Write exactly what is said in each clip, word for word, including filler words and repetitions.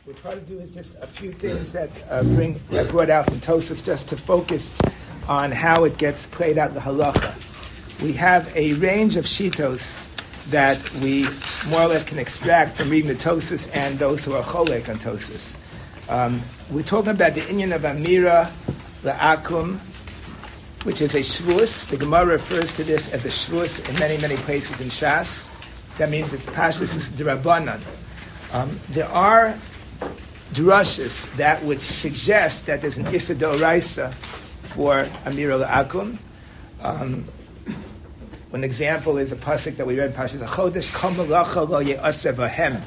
We'll try to do is just a few things that uh, bring I brought out from Tosafos just to focus on how it gets played out in the halacha. We have a range of shitos that we more or less can extract from reading the Tosafos and those who are cholek on Tosafos. Um, we're talking about the inyan of Amira La'akum, which is a shvus. The Gemara refers to this as a shvus in many, many places in Shas. That means it's Pashtus D'Rabbanan. Um, there are drushes that would suggest that there's an Issa D'Oraisa for Amira La'akum. Um, one example is a pasuk that we read in Pashtus HaChodesh, Kol Melacha Lo Ye'aseh V'hem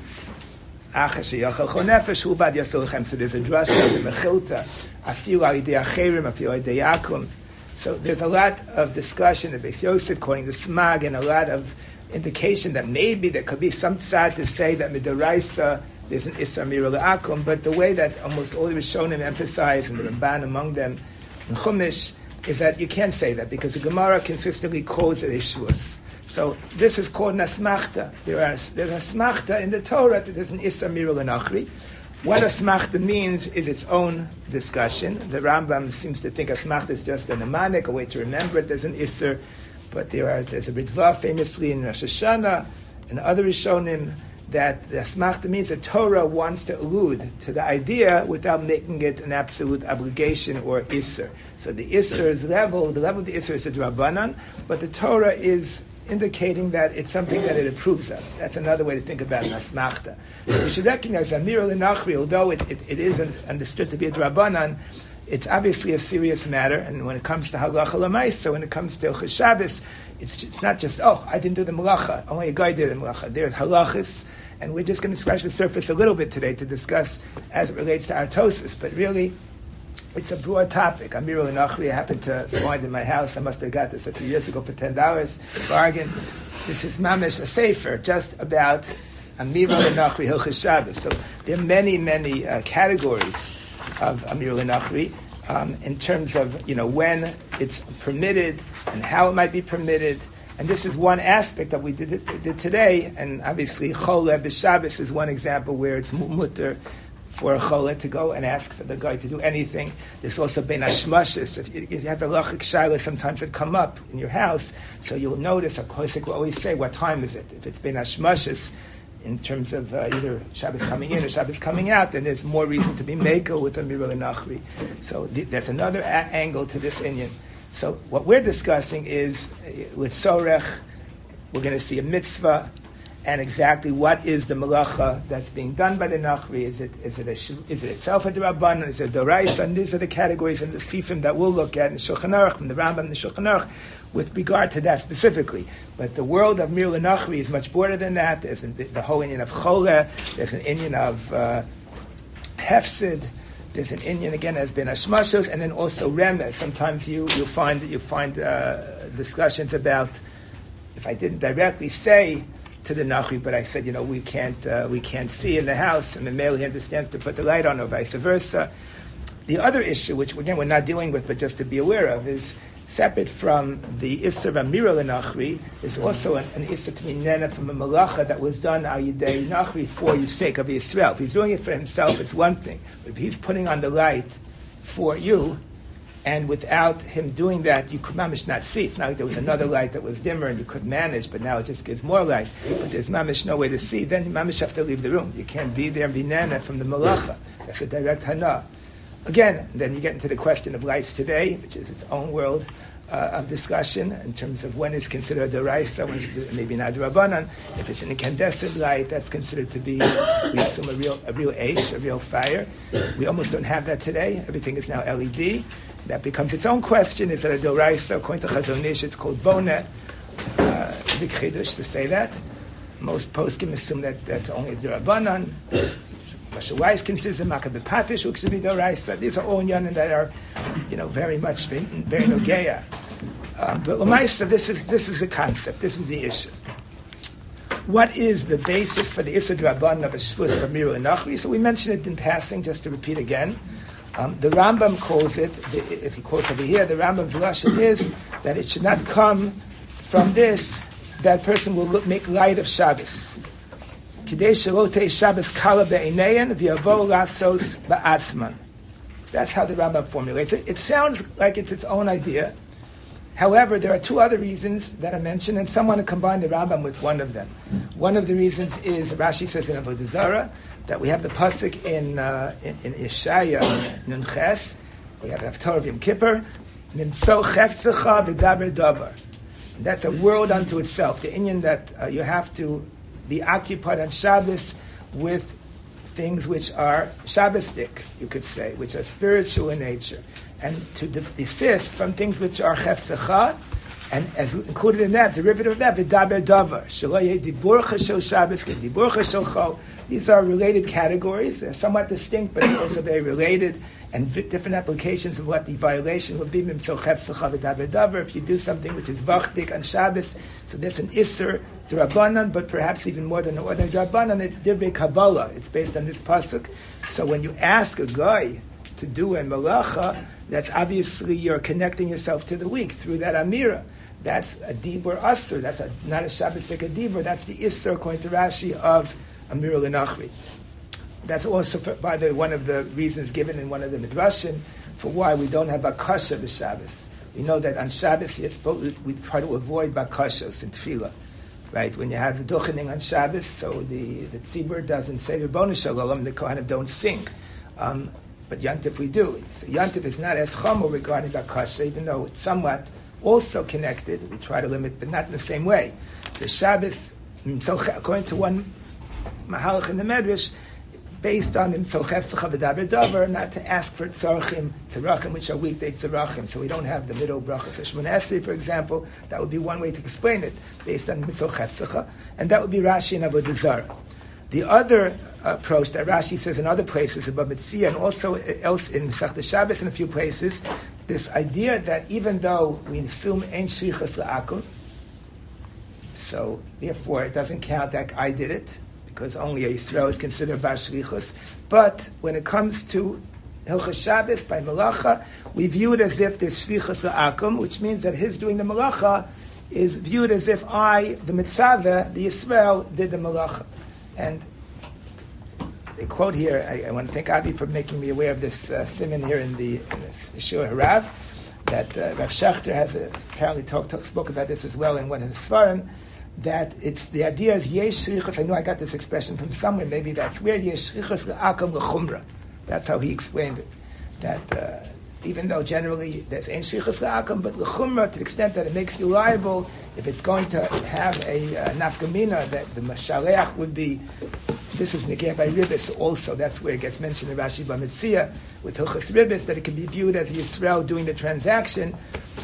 Achas Sheyachal Chol Nefesh Hu Bad Yasol Lechem. So there's a drusha, the Mechilta, Afilu Al Yidei Acherim, Afilu Al Yidei Yakum. So there's a lot of discussion of Beis Yosef quoting the Smag and a lot of indication that maybe there could be some tzad to say that Midoraisa there's an Issa Amira La'akum, but the way that almost all the Rishonim emphasize, and the Ramban among them, in Chumash, is that you can't say that because the Gemara consistently calls it a shvus. So this is called Nasmachta. There are there's a smachta in the Torah that there's an Issa Amira La'achri. What a smachta means is its own discussion. The Rambam seems to think a smachta is just a mnemonic, a way to remember it. There's an Isser, but there are there's a Ritva famously in Rosh Hashanah and other Rishonim that the smachta means the Torah wants to allude to the idea without making it an absolute obligation or Isser. So the Isser's level, the level of the Isser is a D'Rabbanan, but the Torah is indicating that it's something that it approves of. That's another way to think about an asmachta. So we should recognize that Amira L'Nachri, although it, it, it is understood to be a D'Rabbanan, it's obviously a serious matter, and when it comes to halacha l'maisa, when it comes to Hilchos Shabbos, it's, it's not just, oh, I didn't do the malacha, only a guy did the malacha. There's halachas, and we're just going to scratch the surface a little bit today to discuss as it relates to our Tosafos, but really, it's a broad topic. Amira L'Nachri, I happened to find in my house, I must have got this a few years ago for ten dollars, bargain. This is mamish, a sefer, just about Amira L'Nachri, Hilchos Shabbos. So there are many, many uh, categories of Amira L'Nachri, um, in terms of, you know, when it's permitted and how it might be permitted. And this is one aspect that we did, did today, and obviously Chol B'Shabbos is one example where it's mutter for a Chol to go and ask for the guy to do anything. There's also Ben Hashmashis. If you, if you have a Lachic Shaila sometimes that come up in your house, so you'll notice, of course, will always say, what time is it? If it's Ben Hashmashis, in terms of uh, either Shabbos coming in or Shabbos coming out, then there's more reason to be Mekel with Amira L'Nachri. So th- that's another a- angle to this inyan. So what we're discussing is, uh, with Sorech, we're going to see a mitzvah, and exactly what is the malacha that's being done by the Nachri. Is it is it a, is it itself a D'Rabbanan? Is it a D'Oraisa? And these are the categories in the Sifim that we'll look at in the Shulchan Aruch, from the Rambam and the Shulchan Aruch, with regard to that specifically. But the world of Amira L'Nachri is much broader than that. There's an, the whole inyan of Choleh, there's an inyan of uh, Hefsid, there's an inyan again as Ben Hashmashos, and then also Remez. Sometimes you you find you find uh, discussions about, if I didn't directly say to the Nachri, but I said, you know, we can't uh, we can't see in the house, and the male he understands to put the light on, or vice versa. The other issue, which again we're not dealing with, but just to be aware of, is separate from the Isser of Amira L'Nachri, is also an, an Isser to be nena from a malacha that was done al Yidei Nachri for the sake of Yisrael. If he's doing it for himself, it's one thing. But if he's putting on the light for you, and without him doing that, you could mamish not see. It's not like there was another light that was dimmer and you could manage, but now it just gives more light. But there's mamish no way to see. Then you mamish have to leave the room. You can't be there and be nana from the malacha. That's a direct hana. Again, then you get into the question of lights today, which is its own world uh, of discussion in terms of when it's considered a D'Oraisa, when it's maybe not D'Rabbanan. If it's an incandescent light, that's considered to be, we assume, a real a real H, a real fire. We almost don't have that today. Everything is now L E D. That becomes its own question. Is it a D'Oraisa? According to Chazon Ish, it's called Bonet. Uh, big chiddush to say that. Most poskim assume that that's only D'Rabbanan. Masha Weiss considers a Makkah B'Patish, which is D'Oraisa. These are all yanin that are, you know, very much very, very nogeya. Um, but L'maisa, this is this is the concept. This is the issue. What is the basis for the Issa D'Rabbanan of a Shvus of Amira L'Nachri? So we mentioned it in passing, just to repeat again. Um, the Rambam calls it, the, if he quotes over here, the Rambam's lashon is that it should not come from this that person will look, make light of Shabbos. Kidei Shalotei Shabbos Kala Be'einein V'yavo Lasos Ba'atzman. That's how the Rambam formulates it. It sounds like it's its own idea. However, there are two other reasons that are mentioned, and some want to combine the Rambam with one of them. One of the reasons is, Rashi says in Avodah Zarah, that we have the pasuk in uh, in, in Yeshaya Nun Ches, we have Haftarah Yom Kippur, Nimtzo Chefzecha V'daber Davar. That's a world unto itself. The inyan that uh, you have to be occupied on Shabbos with things which are Shabbosdik, you could say, which are spiritual in nature, and to de- desist from things which are Chefzecha, and as included in that, derivative of that, V'daber Davar. Shelo yeh diburcha shel Shabbos ke diburcha shel Chol. These are related categories. They're somewhat distinct, but also very related, and v- different applications of what the violation would be. If you do something which is vachdik on Shabbos, so there's an isser d'Rabbanan, but perhaps even more than an ordinary d'Rabbanan, it's divrei Kabbalah. It's based on this pasuk. So when you ask a guy to do a malacha, that's obviously you're connecting yourself to the week through that amira. That's a dibur asr. That's a, not a Shabbosdik a dibur. That's the isser, according to Rashi, of Amir L'Nachri. That's also, for, by the way, one of the reasons given in one of the Midrashim for why we don't have Bakasha b'Shabbos. We know that on Shabbos we try to avoid Bakashos in Tefillah, right? When you have Duchening on Shabbos, so the, the Tzibur doesn't say Rebbeinu Shalom, the Kohanim don't sing. Um, but Yantif we do. So Yantif is not as chomo regarding Bakasha, even though it's somewhat also connected. We try to limit, but not in the same way. The Shabbos, so according to one Mahalach in the Medrash, based on him, so davar, not to ask for tzarachim, tzarachim, which are weekday tzarachim. So we don't have the middle brachas of Shemona Esrei, for example. That would be one way to explain it, based on mitzvah, and that would be Rashi and Avodah Zarah. The other approach that Rashi says in other places about Mitzvah, and also else in Masechta Shabbos in a few places, this idea that even though we assume ein shlichus la'akum, so therefore it doesn't count that I did it, because only a Yisrael is considered bar shlichus. But when it comes to Hilchas Shabbos by Malacha, we view it as if there's shlichus la'akum, which means that his doing the Malacha is viewed as if I, the Mitzvah, the Yisrael, did the Malacha. And they quote here, I, I want to thank Avi for making me aware of this uh, simon here in the, in the Shur Harav, that uh, Rav Shechter has a, apparently talk, talk, spoke about this as well in one of the Sfarim, that it's the idea is yesh shlichus. I know I got this expression from somewhere. Maybe that's where yesh shlichus la'akam l'chumra. That's how he explained it. That uh, even though generally there's ein shlichus la'akam, but l'chumra to the extent that it makes you liable, if it's going to have a uh, nafkamina, that the mashaleach would be. This is negay by ribis also. That's where it gets mentioned in Rashi B'Mitzia with hilchas ribis, that it can be viewed as Yisrael doing the transaction.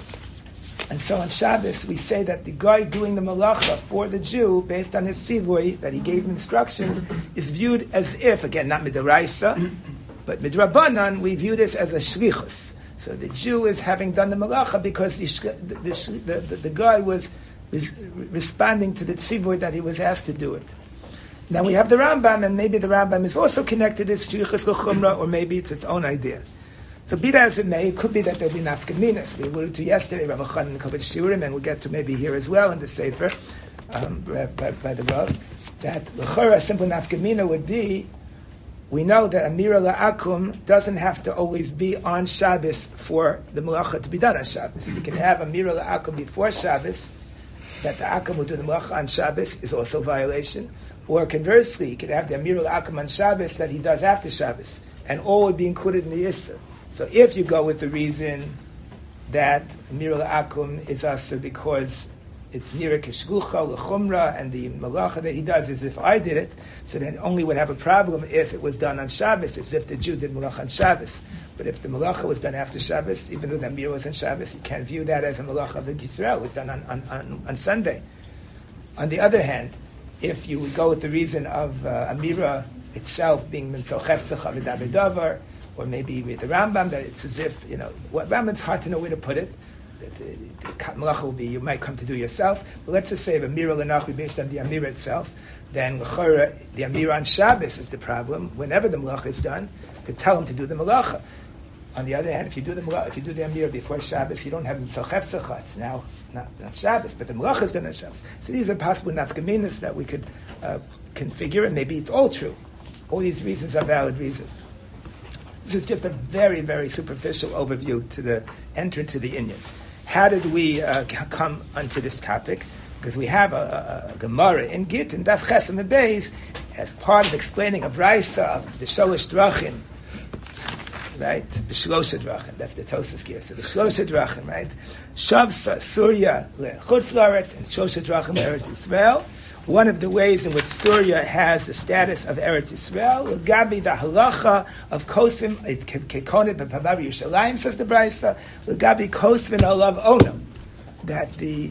And so on Shabbos, we say that the guy doing the malacha for the Jew, based on his sivui, that he gave him instructions, is viewed as if, again, not midoraisa, but midrabanan, we view this as a shlichus. So the Jew is having done the malacha because the, the, the, the, the guy was res- responding to the sivui that he was asked to do it. Now we have the Rambam, and maybe the Rambam is also connected as shlichus l'chumra, or maybe it's its own idea. So be that as it may, it could be that there'll be nafkaminas. We alluded to yesterday, Rav Chanan and Kovetz Shiurim, and we'll get to maybe here as well in the Sefer, um, by, by, by the Rav, that l'chora, a simple nafkamina would be, we know that Amira La'akum doesn't have to always be on Shabbos for the malacha to be done on Shabbos. We can have Amira La'akum before Shabbos, that the Akum will do the malacha on Shabbos is also a violation. Or conversely, you could have the Amira La'akum on Shabbos that he does after Shabbos, and all would be included in the Yisr. So if you go with the reason that Amira La'akum is also because it's Nira Keshgucha, L'chumra, and the Malacha that he does is if I did it, so then only would have a problem if it was done on Shabbos, as if the Jew did Malacha on Shabbos. But if the Malacha was done after Shabbos, even though the Amira was on Shabbos, you can't view that as a Malacha of the Yisrael. It was done on, on, on, on Sunday. On the other hand, if you would go with the reason of uh, Amira itself being Minsochefzecha V'daber Davar, or maybe with the Rambam, that it's as if, you know, what Rambam's hard to know where to put it. The, the, the malacha will be, you might come to do yourself. But let's just say the Amira L'Nachri based on the Amira itself, then l'chora, the Amira on Shabbos is the problem, whenever the malacha is done, to tell him to do the malacha. On the other hand, if you do the malacha, if you do the Amira before Shabbos, you don't have Mitzvah. It's now not, not Shabbos, but the malacha is done on Shabbos. So these are possible nafkaminas that we could uh, configure it. Maybe it's all true. All these reasons are valid reasons. This is just a very, very superficial overview to the enter into the Inyan. How did we uh, come onto this topic? Because we have a, a, a Gemara in Git and Daf Ches and the Beis as part of explaining a brayso of the Sholosh Drachim, right? The Shlosha Drachim. That's the Tosas gear. So the Shlosha Drachim, right? Shavsa Surya leChutz La'aretz and Shlosha Drachim Eretz Yisrael. One of the ways in which Surya has the status of Eretz Yisrael, Gabi the halacha of Kosvim, it's Kekonet b'Pavav Yerushalayim, says the Brayso, Gabi Kosvim alav Ono, that the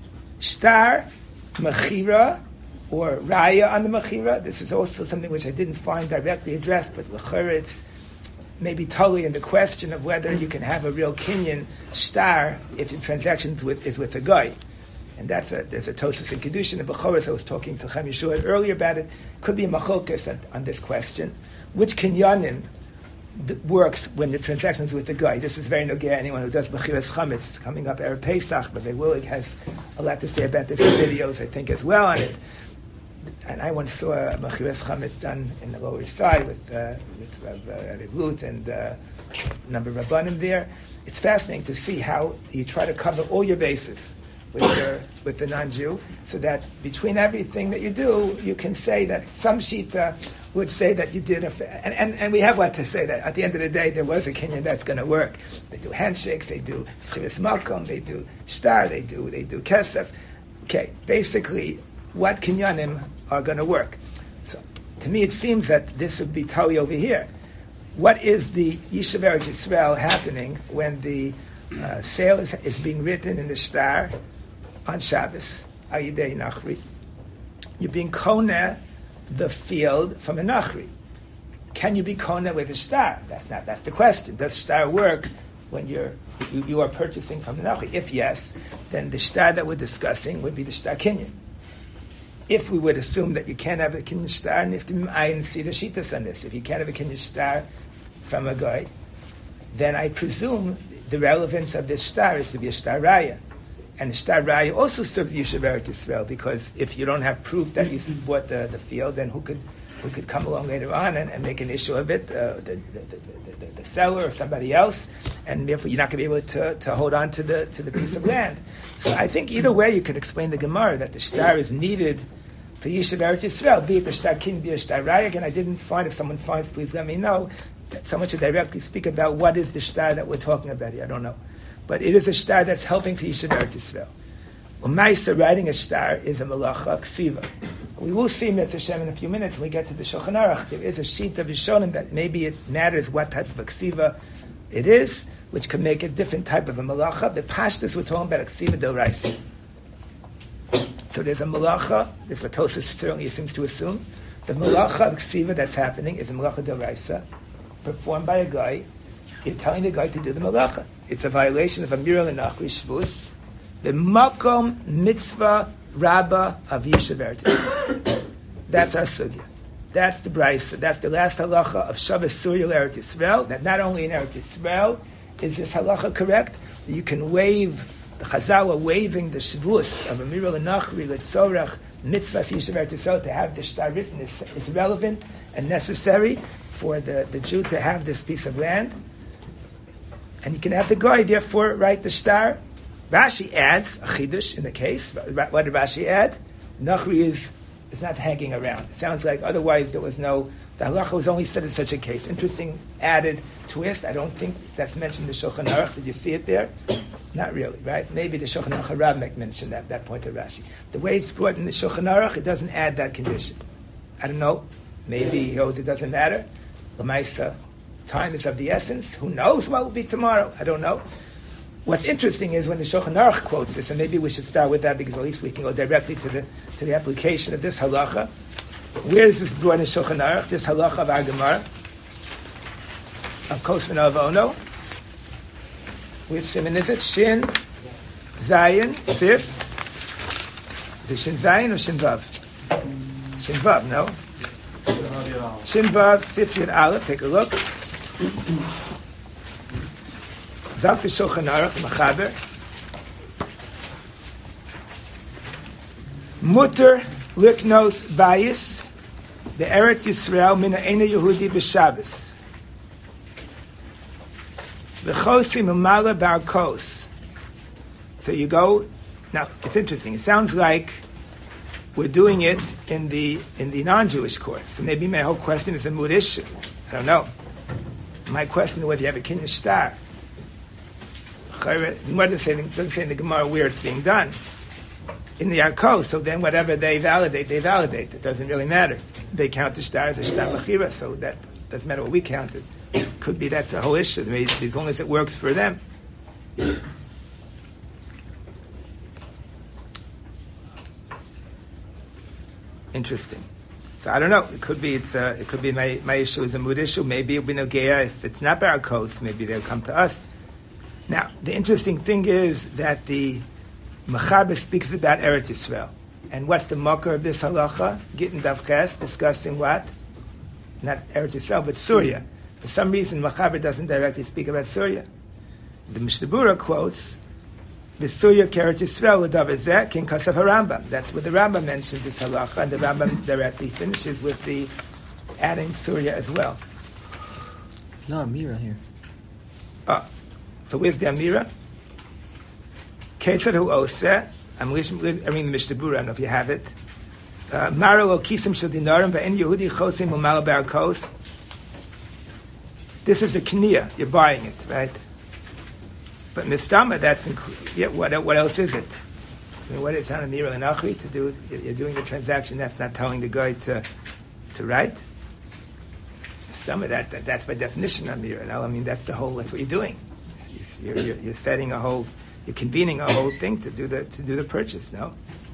star mechira or raya on the mechira. This is also something which I didn't find directly addressed, but l'chor it's maybe totally in the question of whether you can have a real Kinyan star if the transaction with, is with a guy. And that's a, there's a Tosas in Kedushin. In Bechoros, I was talking to Chaim Yeshua earlier about it. Could be a machlokes on, on this question. Which kinyanim d- works when the transaction is with the guy? This is very nogea. Anyone who does Bechiras Chametz coming up Erev Pesach, but Willig has a lot to say about this in videos, I think, as well on it. And I once saw a Bechiras Chametz done in the Lower East Side with uh, with Rav uh, Ruth and uh, a number of Rabbanim there. It's fascinating to see how you try to cover all your bases with your, with the non-Jew, so that between everything that you do, you can say that some Shita would say that you did a, fa- and, and, and we have what to say that at the end of the day, there was a Kinyan that's going to work. They do handshakes, they do Schivis Malkom, they do Shtar, they do, they do Kesef. Okay, basically, what Kinyanim are going to work. So, to me, it seems that this would be Tali over here. What is the Yishuv Eretz Yisrael happening when the uh, sale is, is being written in the Shtar on Shabbos, Ayidei Nachri? You're being kona the field from a Nachri. Can you be kona with a star? That's not. That's the question. Does star work when you're you, you are purchasing from the Nachri? If yes, then the star that we're discussing would be the star Kinyan. If we would assume that you can't have a Kinyan star, and if the, I see the Shitas on this, if you can't have a Kinyan star from a guy, then I presume the relevance of this star is to be a star raya. And the Shtar Raya also serves Yishuv Eretz Yisrael, because if you don't have proof that you bought the, the field, then who could who could come along later on and, and make an issue of it, uh, the, the, the, the, the seller or somebody else, and therefore you're not going to be able to, to hold on to the to the piece of land. So I think either way you could explain the Gemara that the Shtar is needed for Yishuv Eretz Yisrael, be it the Shtar Kin, be it a Shtar Raya. And I didn't find, if someone finds, please let me know, that someone should directly speak about what is the Shtar that we're talking about here. I don't know. But it is a star that's helping for Yishuv Eretz Yisrael. Umaisa, writing a star is a malacha of ksiva. We will see Mitzvah Hashem in a few minutes when we get to the Shulchan Aruch. There is a sheet of Rishonim that maybe it matters what type of a ksiva it is, which can make a different type of a malacha. The pashtus we're talking about a ksiva d'oraisa. So there's a malacha, this is what Tosas certainly seems to assume. The malacha of ksiva that's happening is a malacha d'oraisa, performed by a guy. You're telling the guy to do the malacha. It's a violation of Amira L'Nachri Shvus, the Makom Mitzvah Rabbah of Yishuv Eretz Yisrael. That's our sugya. That's the brayso. That's the last halacha of Shabbos Surya Eretz Yisrael. That not only in Eretz Yisrael is this halacha correct, that you can waive, the Chazal are waiving the Shvus of Amira L'Nachri L'Tzorach Mitzvah of Yishuv Eretz Yisrael. To have the shtar written is, is relevant and necessary for the, the Jew to have this piece of land. And you can have the guy, therefore, write the star. Rashi adds a chidush in the case. What did Rashi add? Nachri is, is not hanging around. It sounds like otherwise there was no, the halacha was only said in such a case. Interesting added twist. I don't think that's mentioned in the Shulchan Aruch. Did you see it there? Not really, right? Maybe the Shulchan Aruch Rav mentioned that, that point of Rashi. The way it's brought in the Shulchan Aruch, it doesn't add that condition. I don't know. Maybe he holds it doesn't matter. L'maisa, time is of the essence. Who knows what will be tomorrow? I don't know. What's interesting is when the Shulchan Aruch quotes this, and maybe we should start with that because at least we can go directly to the to the application of this halacha. Where is this brought in the Shulchan Aruch? This halacha of our Gemara of Kosvin of Ono. Which siman is it? Shin, Zayin, Sif. Is it Shin Zayin or Shin Vav? Shin Vav, no? Shin Vav, Sif Yud Aleph. Take a look. Zak the Shulchan Aruch, Machaber. Mutter liknos bayis the Eretz Yisrael mina ena Yehudi b'Shabbos. V'chosim umala barkos. So you go. Now it's interesting. It sounds like we're doing it in the in the non-Jewish course. So maybe my whole question is a mood issue. I don't know. My question is whether you have a kinyan star. What does it doesn't say in the Gemara where it's being done. In the Arkos, so then whatever they validate, they validate. It doesn't really matter. They count the star as a star lachira, so that doesn't matter what we counted. Could be that's a whole issue, as long as it works for them. Interesting. So I don't know. It could be it's uh, it could be my, my issue is a mood issue. Maybe it'll be Nogea. If it's not Barakos, maybe they'll come to us. Now, the interesting thing is that the Mechaber speaks about Eretz Yisrael. And what's the marker of this halacha? Gittin Dav Ches, discussing what? Not Eretz Yisrael, but Surya. For some reason, Mechaber doesn't directly speak about Surya. The Mishnah Berurah quotes, the Surya Eretz Yisrael l'davazeh kin kasav harambam. That's what the Rambam mentions this halacha, and the Rambam directly finishes with the adding Surya as well. No Amira here. Oh, so where's the Amira? Ketzad hu oseh. I'm reading the Mishnah Berurah. I don't know if you have it. Mara lo kisim shel dinarim ve'en Yehudi chosim u'mal barakos. This is the kniya. You're buying it, right? But mistama, that's inc- yeah. What what else is it? I mean, what is Hanamira and Achri to do? You're doing the transaction. That's not telling the guy to to write. Mistama, that, that that's by definition Amira. No, I mean that's the whole. That's what you're doing. You're, you're, you're setting a whole. You're convening a whole thing to do the to do the purchase. No.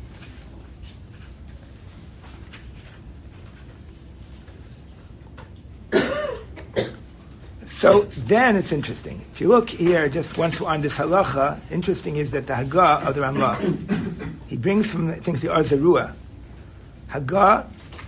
So then it's interesting. If you look here, just once we're on this halacha, interesting is that the Haggah of the Ramah, he brings from, I think it's the Arzarua, Haggah,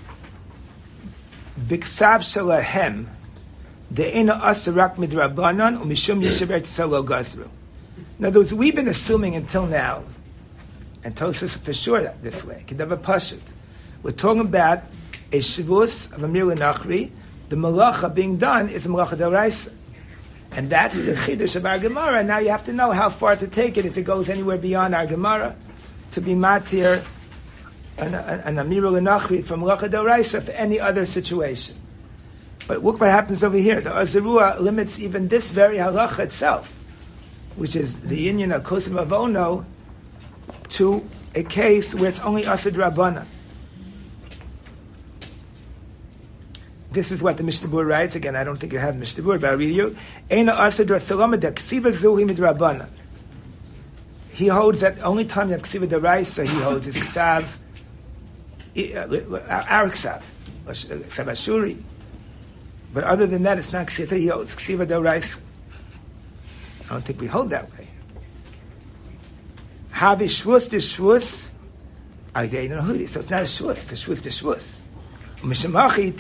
Biksav Shalahem, De'ena Asarak Midrabanan, Umishum Yeshaber Tzalo Gazru. In other words, we've been assuming until now, and Tosfos for sure that this way, Kedava Pashut. We're talking about a Shavus of Amir L'Nachri. The malacha being done is a malacha d'oraisa, and that's the chiddush of our Gemara. Now you have to know how far to take it if it goes anywhere beyond our Gemara to be matir an, an, an amiru l'nachri from malacha d'oraisa for any other situation. But look what happens over here. The Azarua limits even this very halacha itself, which is the inyan of kosim avono, to a case where it's only asad rabbanan. This is what the Mishnah Berurah writes. Again, I don't think you have Mishnah Berurah, but I'll read you. He holds that only time you have ksiva deraisa, he holds is ksav, our ksav, ksav ashuri. But other than that, it's not ksiva. He holds ksiva deraisa. I don't think we hold that way. Havi shvus de shvus, I don't know who it is. So it's not a shvus, it's a shvus de shvus. Then the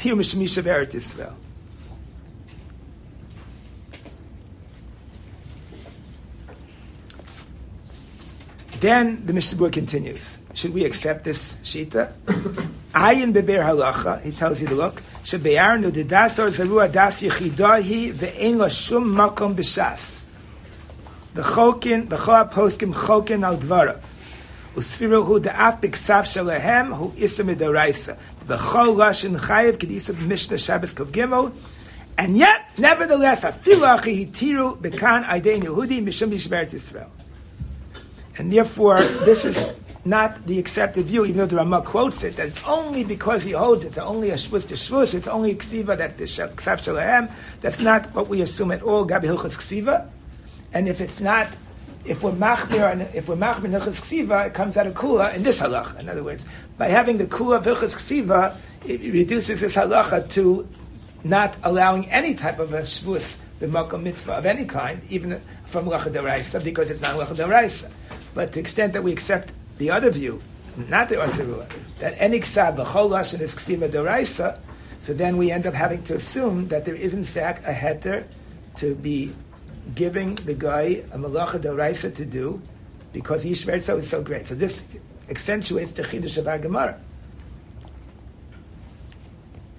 Mishnah Berurah continues. Should we accept this shita? Ayin beber halacha. He tells you to look. Shebe'arnu dedasor zerua das yechidahi ve'en la shum makom b'shas. V'chokin v'choa poskim chokin al dvarav. Usfiruhu da'af b'ksav shalahem hu isa midoraisa. V'chol lashon chayev k'disa b'mishnah Shabbos kov gimel. And yet, nevertheless, afilu achi hitiru b'kan aidei Yehudi mishum yishberet Yisrael. And therefore, this is not the accepted view, even though the Ramah quotes it, that it's only because he holds it, it's only a shvus to shvus, it's only ksiva that the ksav shalahem. That's not what we assume at all, gabi hilchos ksiva. And if it's not, if we're machmir, and if we're machmir hilchos ksiva, it comes out of kula in this halacha. In other words, by having the kula of hilchos ksiva, it reduces this halacha to not allowing any type of a shvus, the makom mitzvah of any kind, even from malacha d'oraisa, because it's not malacha d'oraisa. But to the extent that we accept the other view, not the Arzarua, that any ksav b'chol lashon is ksiva d'oraisa, so then we end up having to assume that there is in fact a heter to be giving the guy a malacha d'oraisa to do, because Yishmertzo is so great. So this accentuates the chiddush of our Gemara.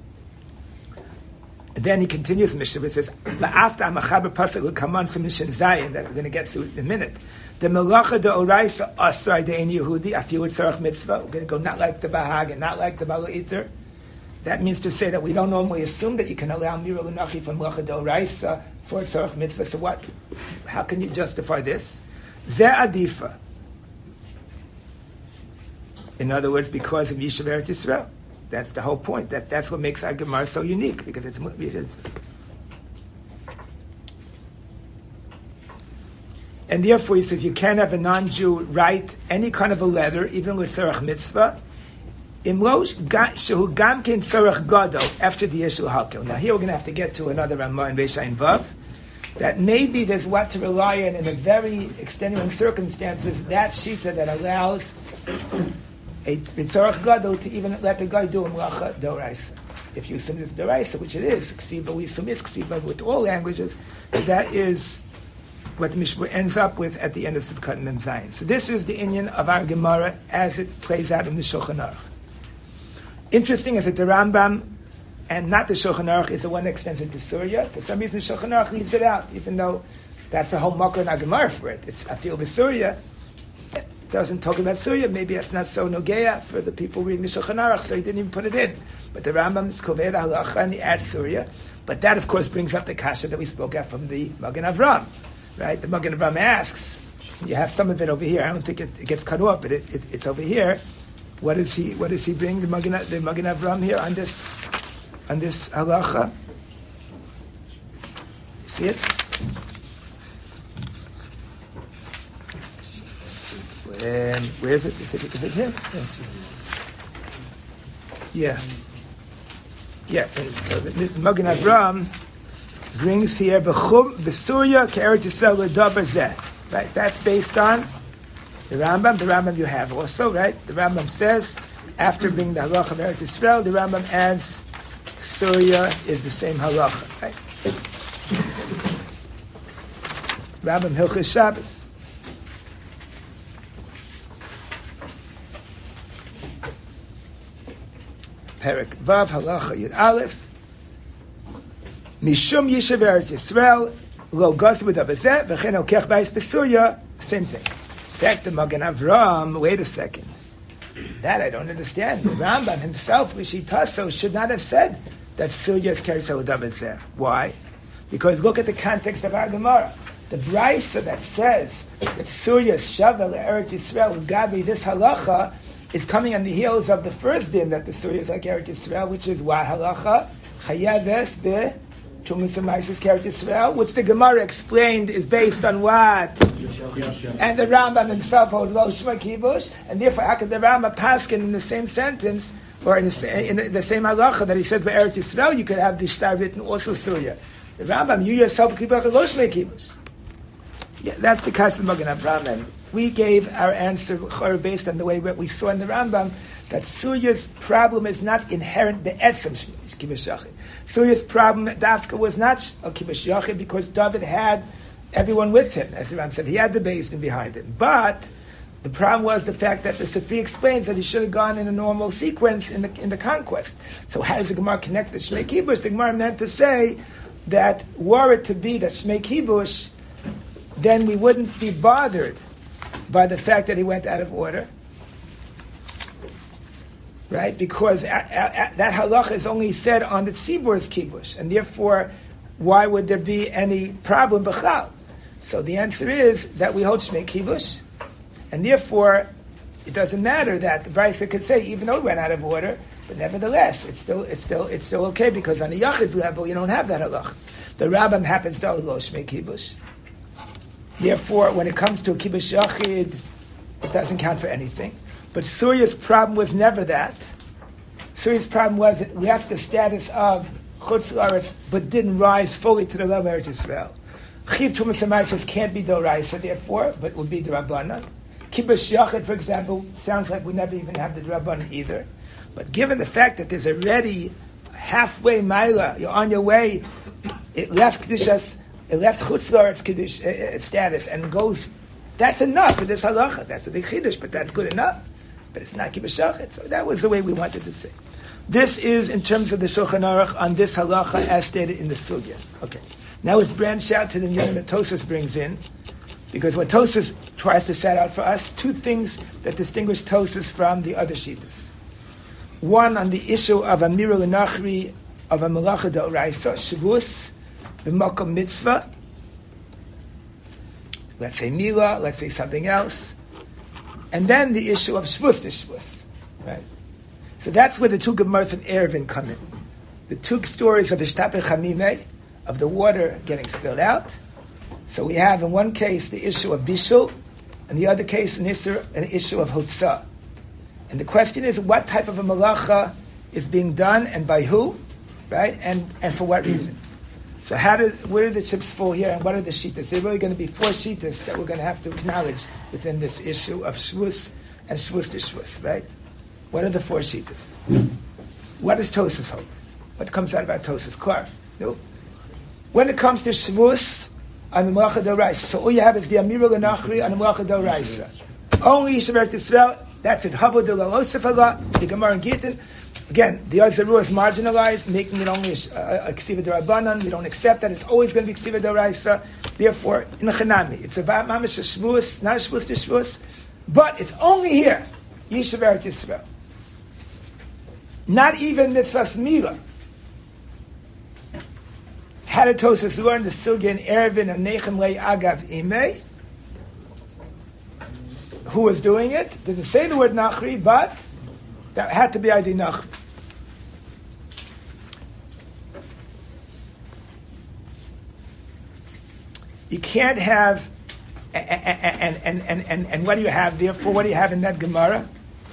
then he continues Mishnah. It says, "La'afta amachaber pasuk l'kaman semishin zayin," that we're going to get to in a minute. The melacha de oraisa asar dein Yehudi afilu tzarach mitzvah. We're going to go not like the Bahag and not like the Bala Iter. That means to say that we don't normally assume that you can allow mira l'nachi from melacha de oraisa for tzarach mitzvah. So what? How can you justify this? Ze adifa. In other words, because of Yishuv Eretz Yisrael. That's the whole point. That that's what makes our Gemara so unique, because it's. it's and therefore, he says you can't have a non-Jew write any kind of a letter, even with tzarach mitzvah. Imlosh shehu gam ken tzarach gadol after the yeshul hakel. Now here we're going to have to get to another Ramah in Beishayin Vav. That maybe there's what to rely on in a very extenuating circumstances. That shita that allows a tzarach gadol to even let the guy do a melacha doraisa. If you assume it's doraisa, which it is, ksiva, we assume it's ksiva with all languages, that is what the Mishnah ends up with at the end of Sivkat and Zayin. So this is the inyan of our Gemara as it plays out in the Shulchan Aruch. Interesting is that the Rambam and not the Shulchan Aruch is the one that extends into Surya. For some reason, the Shulchan Aruch leaves it out, even though that's the whole Makar and Gemara for it. It's Afil B'Surya. It doesn't talk about Surya. Maybe it's not so nogeya for the people reading the Shulchan Aruch, so he didn't even put it in. But the Rambam is Kovei Halacha and he adds Surya. But that, of course, brings up the kasha that we spoke at from the Magen Avram. Right? The Magen Avram asks, you have some of it over here. I don't think it, it gets cut off, but it, it, it's over here. What does he What does he bring the Magen the Magen Avram here on this on this halacha? See it? Um, where is it? Is it, is it here? Yeah. Yeah. And so the Magen Avram brings here v'chum v'surya k'eretz Yisrael l'davar zeh. Right, that's based on the Rambam. The Rambam you have also, right? The Rambam says after bringing the halacha of Eretz Yisrael, the Rambam adds surya is the same halacha, right? Rambam Hilchos Shabbos. Perek Vav halacha Yud Aleph. Mishum Yishuv Eretz Yisrael lo gazud abazeh v'chen okech ba'is b'surya. Same thing. In fact, the Magen Avram. Wait a second. That I don't understand. The Rambam himself, Lishitaso, should not have said that surya is keres abazeh. Why? Because look at the context of our Gemara. The brisa that says that surya is shavel Eretz Yisrael gabi this halacha is coming on the heels of the first din that the surya is like Eretz Yisrael, which is what halacha chayaves be. Which the Gemara explained is based on what? And the Rambam himself holds Lo Shma Kibush, and therefore how could the Rambam paskin in the same sentence, or in the, in the, the same halacha that he says by Eretz Yisrael, you could have the shtar written also Surya. The Rambam, you yourself Kibush Lo Shma Kibush. Yeah, that's the custom of Magen Avram, and we gave our answer based on the way that we saw in the Rambam that Surya's problem is not inherent be'etzem Kibush Yachid. Surya's problem, Dafka, was not a Kibush Yachid because David had everyone with him. As the Ram said, he had the Beis behind him. But the problem was the fact that the Sifri explains that he should have gone in a normal sequence in the in the conquest. So how does the Gemara connect the Shmei Kibush? The Gemara meant to say that were it to be that Shmei Kibush, then we wouldn't be bothered by the fact that he went out of order. Right? Because a, a, a, that halacha is only said on the Tzibur's kibush, and therefore, why would there be any problem b'chal? So the answer is that we hold Shmei Kibush, and therefore, it doesn't matter that the Brisa could say, even though it went out of order, but nevertheless, it's still it's still it's still okay because on the Yachid's level, you don't have that halacha. The Rambam happens to hold Shmei Kibush. Therefore, when it comes to a Kibush Yachid, it doesn't count for anything. But Surya's problem was never that. Surya's problem was it left the status of Chutz La'aretz, but didn't rise fully to the level of Eretz Yisrael. Chiv Tumas Amaisa can't be Doraisa, therefore, but would be the Rabbanan. Kibush Yachid, for example, sounds like we never even have the Rabbanan either. But given the fact that there's already halfway Maila, you're on your way, it left Kedushas, it left Chutz La'aretz Kiddush uh, status and goes. That's enough for this halacha. That's a big chiddush, but that's good enough. But it's not kibush shachit. So that was the way we wanted to say. This is in terms of the Shulchan Aruch on this halacha as stated in the Sugya. Okay. Now it's branched out to the Nyan that Tosas brings in, because what Tosas tries to set out for us, two things that distinguish Tosas from the other Shittas. One on the issue of a Mira L'Nachri, of a Malacha D'Oraisa, Shavus, B'Makom Mitzvah, let's say Mila, let's say something else, and then the issue of Shvus to Shvus, right? So that's where the two Gemaras of Erevin come in. The two stories of Ishtapeh Chamimeh, of the water getting spilled out. So we have in one case the issue of Bishul, and the other case an issue, an issue of Hotzah. And the question is, what type of a malacha is being done and by who, right? And and for what reason? So how do, where do the chips fall here, and what are the shittas? There are really going to be four shittas that we're going to have to acknowledge within this issue of shvus and shvus to shvus, right? What are the four shittas? What does Tosas hold? What comes out about Tosas? Klar. No. When it comes to shvus on the Malacha D'Oraisa, so all you have is the Amira L'Nachri on the Malacha D'Oraisa. Only Yishaver Tisrael, that's it. Habo de la Osef Allah, the Gemara in Gittin. Again, the Azarua is marginalized, making it only a, a, a Ksiva D'Rabbanan. We don't accept that. It's always going to be Ksiva D'Oraisa. Therefore, in Chanami, it's about Mamish Shvus, not Shvus to Shvus, but it's only here. Yishaver Tisrael. Not even Mitzvahs Mila. Had a Tosas learn the Sugya and Erevin and Nechem Lei Agav Imei. Who was doing it? Didn't say the word Nachri, but that had to be Adi Nachri. You can't have, and, and, and, and, and what do you have therefore? What do you have in that Gemara?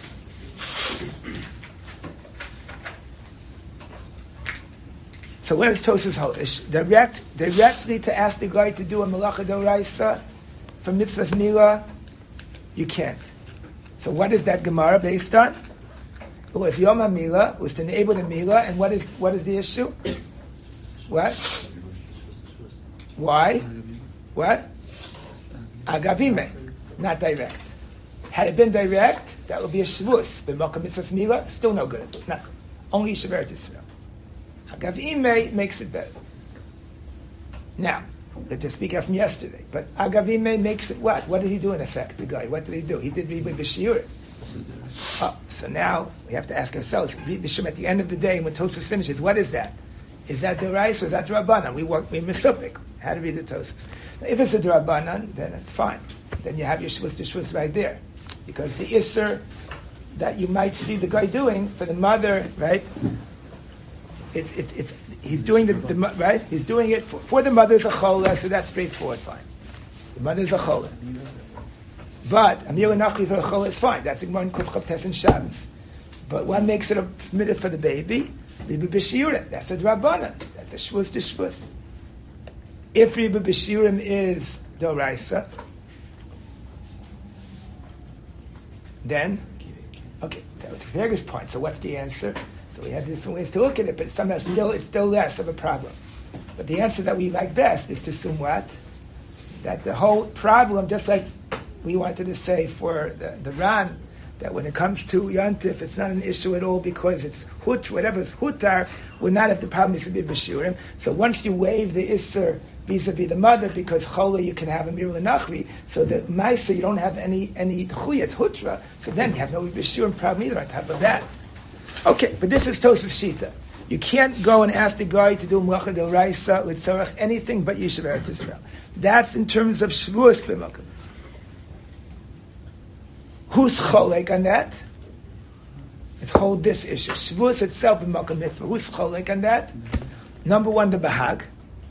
So what does Tosas hold? Direct, directly to ask the guy to do a Malacha D'Oraisa for Mitzvahs Mila, you can't. So what is that Gemara based on? It was Yom HaMila, it was to enable the Mila, and what is what is the issue? What? Why? What? Agavime, not direct. Had it been direct, that would be a Shvus. But Malka Mitzvahs Mila, still no good. Not good. Only Shaver Tisrael. Agavime makes it better. Now, let's just speak out from yesterday. But Agavime makes it what? What did he do in effect, the guy? What did he do? He did read with B'Shiur. Oh, so now we have to ask ourselves, read B'Shum at the end of the day when Tosas finishes, what is that? Is that D'Oraisa or is that D'Rabbanan? We work, we're Mesupik. How to read the Tosas. Now, if it's a D'Rabbanan, then it's fine. Then you have your Shvus to Shvus right there. Because the Isser that you might see the guy doing for the mother, right? It's, it's, it's, he's doing the, the right. He's doing it for, for the mother's a chola, so that's straightforward, fine. The mother's a chola, but Amir Nachri for a chola is fine. That's Gemara in Kuf Chav Tes and Shabbos. But what makes it a permitted for the baby? Riba B'Shiurim. That's a D'Rabbanan. That's a Shvus to Shvus. If Riba B'Shiurim is D'Oraisa, then okay, that was the biggest point. So what's the answer? So we have different ways to look at it, but somehow still it's still less of a problem. But the answer that we like best is to assume what? That the whole problem, just like we wanted to say for the, the Ran, that when it comes to Yantif, it's not an issue at all because it's hut, whatever is hutar, will not have the problem is to be b'shurim. So once you waive the Isser vis-a-vis the mother, because chola you can have a mirul nachri, so the Maisa you don't have any any tchuyat hutra, so then you have no b'shurim problem either on top of that. Okay, but this is Tosas Shita. You can't go and ask the guy to do Malacha D'Oraisa, L'tzorach, anything but Yishuv Eretz Yisrael. That's in terms of Shavuos b'Malka. Who's cholek on that? Let's hold this issue. Shavuos itself b'Malka Mitzvah. Who's cholek on that? Number one, the Bahag.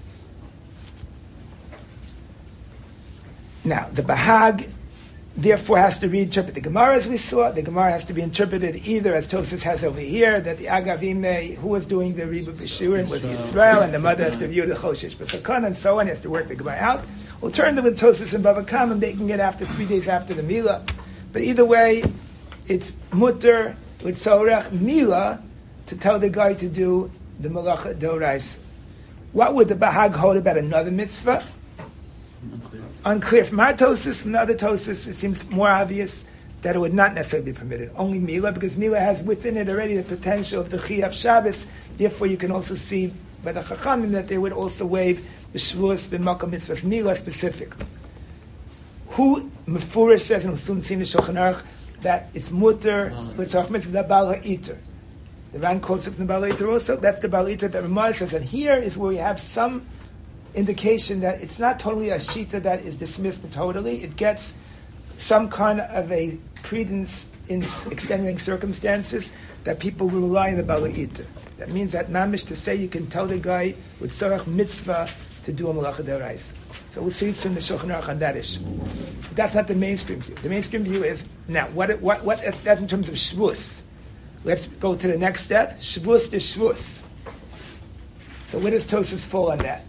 Now, the Bahag therefore has to reinterpret the Gemara as we saw. The Gemara has to be interpreted either as Tosas has over here, that the Agavime, who was doing the Riba B'Shurim was Yisrael, and the mother has to view the Choshesh B'Sakon, and so on, he has to work the Gemara out. Alternatively, Tosas and Bava Kama making it after three days after the Mila. But either way, it's Mutter, with Tzorach, Mila, to tell the guy to do the Malacha D'Oraisa. What would the Bahag hold about another mitzvah? Unclear. Unclear. From our Tosas, from the other Tosas, it seems more obvious that it would not necessarily be permitted. Only Mila, because Mila has within it already the potential of the Chiyav Shabbos. Therefore, you can also see by the Chachamim that they would also waive the Shavuos b'Makom Mitzvahs Mila specifically. Who Mefurish says in Usun Tzin Shulchan Aruch that it's mutter b'tzarach mitzvah the Baal HaIter. The Ran quotes it from the Baal HaIter also. That's the Baal HaIter that Ramah says, and here is where we have some indication that it's not totally a shita that is dismissed totally. It gets some kind of a credence in extenuating circumstances that people will rely on the Baal HaIter. That means that mamish to say you can tell the guy with tzarach mitzvah to do a malacha deraisa. So we'll see soon the Shulchan Aruch on that issue. But that's not the mainstream view. The mainstream view is now what what what if that's in terms of shvus. Let's go to the next step. Shvus to shvus. So where does Tosas fall on that?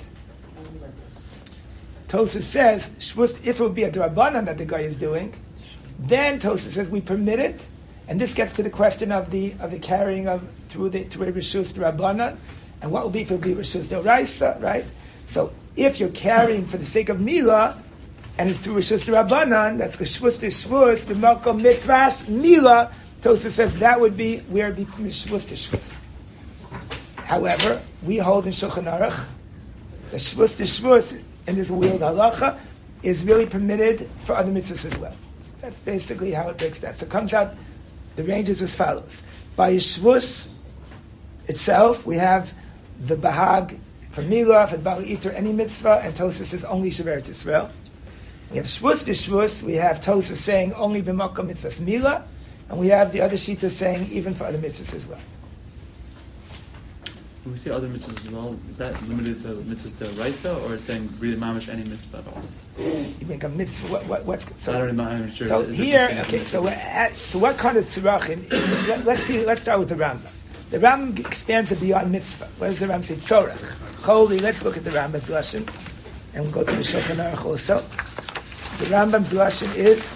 Tosas says shvus, if it would be a drabanan that the guy is doing, then Tosas says we permit it, and this gets to the question of the of the carrying of through the through a rishus drabanan, and what will be if it would be rishus d'oraisa, right? So if you're carrying for the sake of Mila, and it's through Rishus Rabbanan, that's the Shvus to Shvus, the Malkom Mitzvahs, Mila, Tosafos says that would be where it be Shvus to Shvus. However, we hold in Shulchan Aruch, the Shvus to Shvus, in this weird halacha, is really permitted for other mitzvahs as well. That's basically how it breaks down. So it comes out, the range is as follows. By Shvus itself, we have the Bahag, for Mila, for Baal HaIter, any mitzvah, and Tosafos says only Shaveret Yisrael. We have Shvus to Shvus, we have Tosafos saying only B'makom Mitzvahs Mila, and we have the other Shita saying even for other mitzvahs as well. When we say other mitzvahs as well, is that limited to mitzvahs to Raisa, or it's saying really mamish any mitzvah at all? You make a mitzvah, what, what, what's... So, I don't know, I'm sure. So here, okay, so, at, so what kind of tzurachin, let, let's see, let's start with the Rambam. The Rambam expands it beyond mitzvah. What does the Rambam say? Tzorach. Holy, let's look at the Rambam's Lashon. And we'll go to the Shulchan Aruch also. The Rambam's Lashon is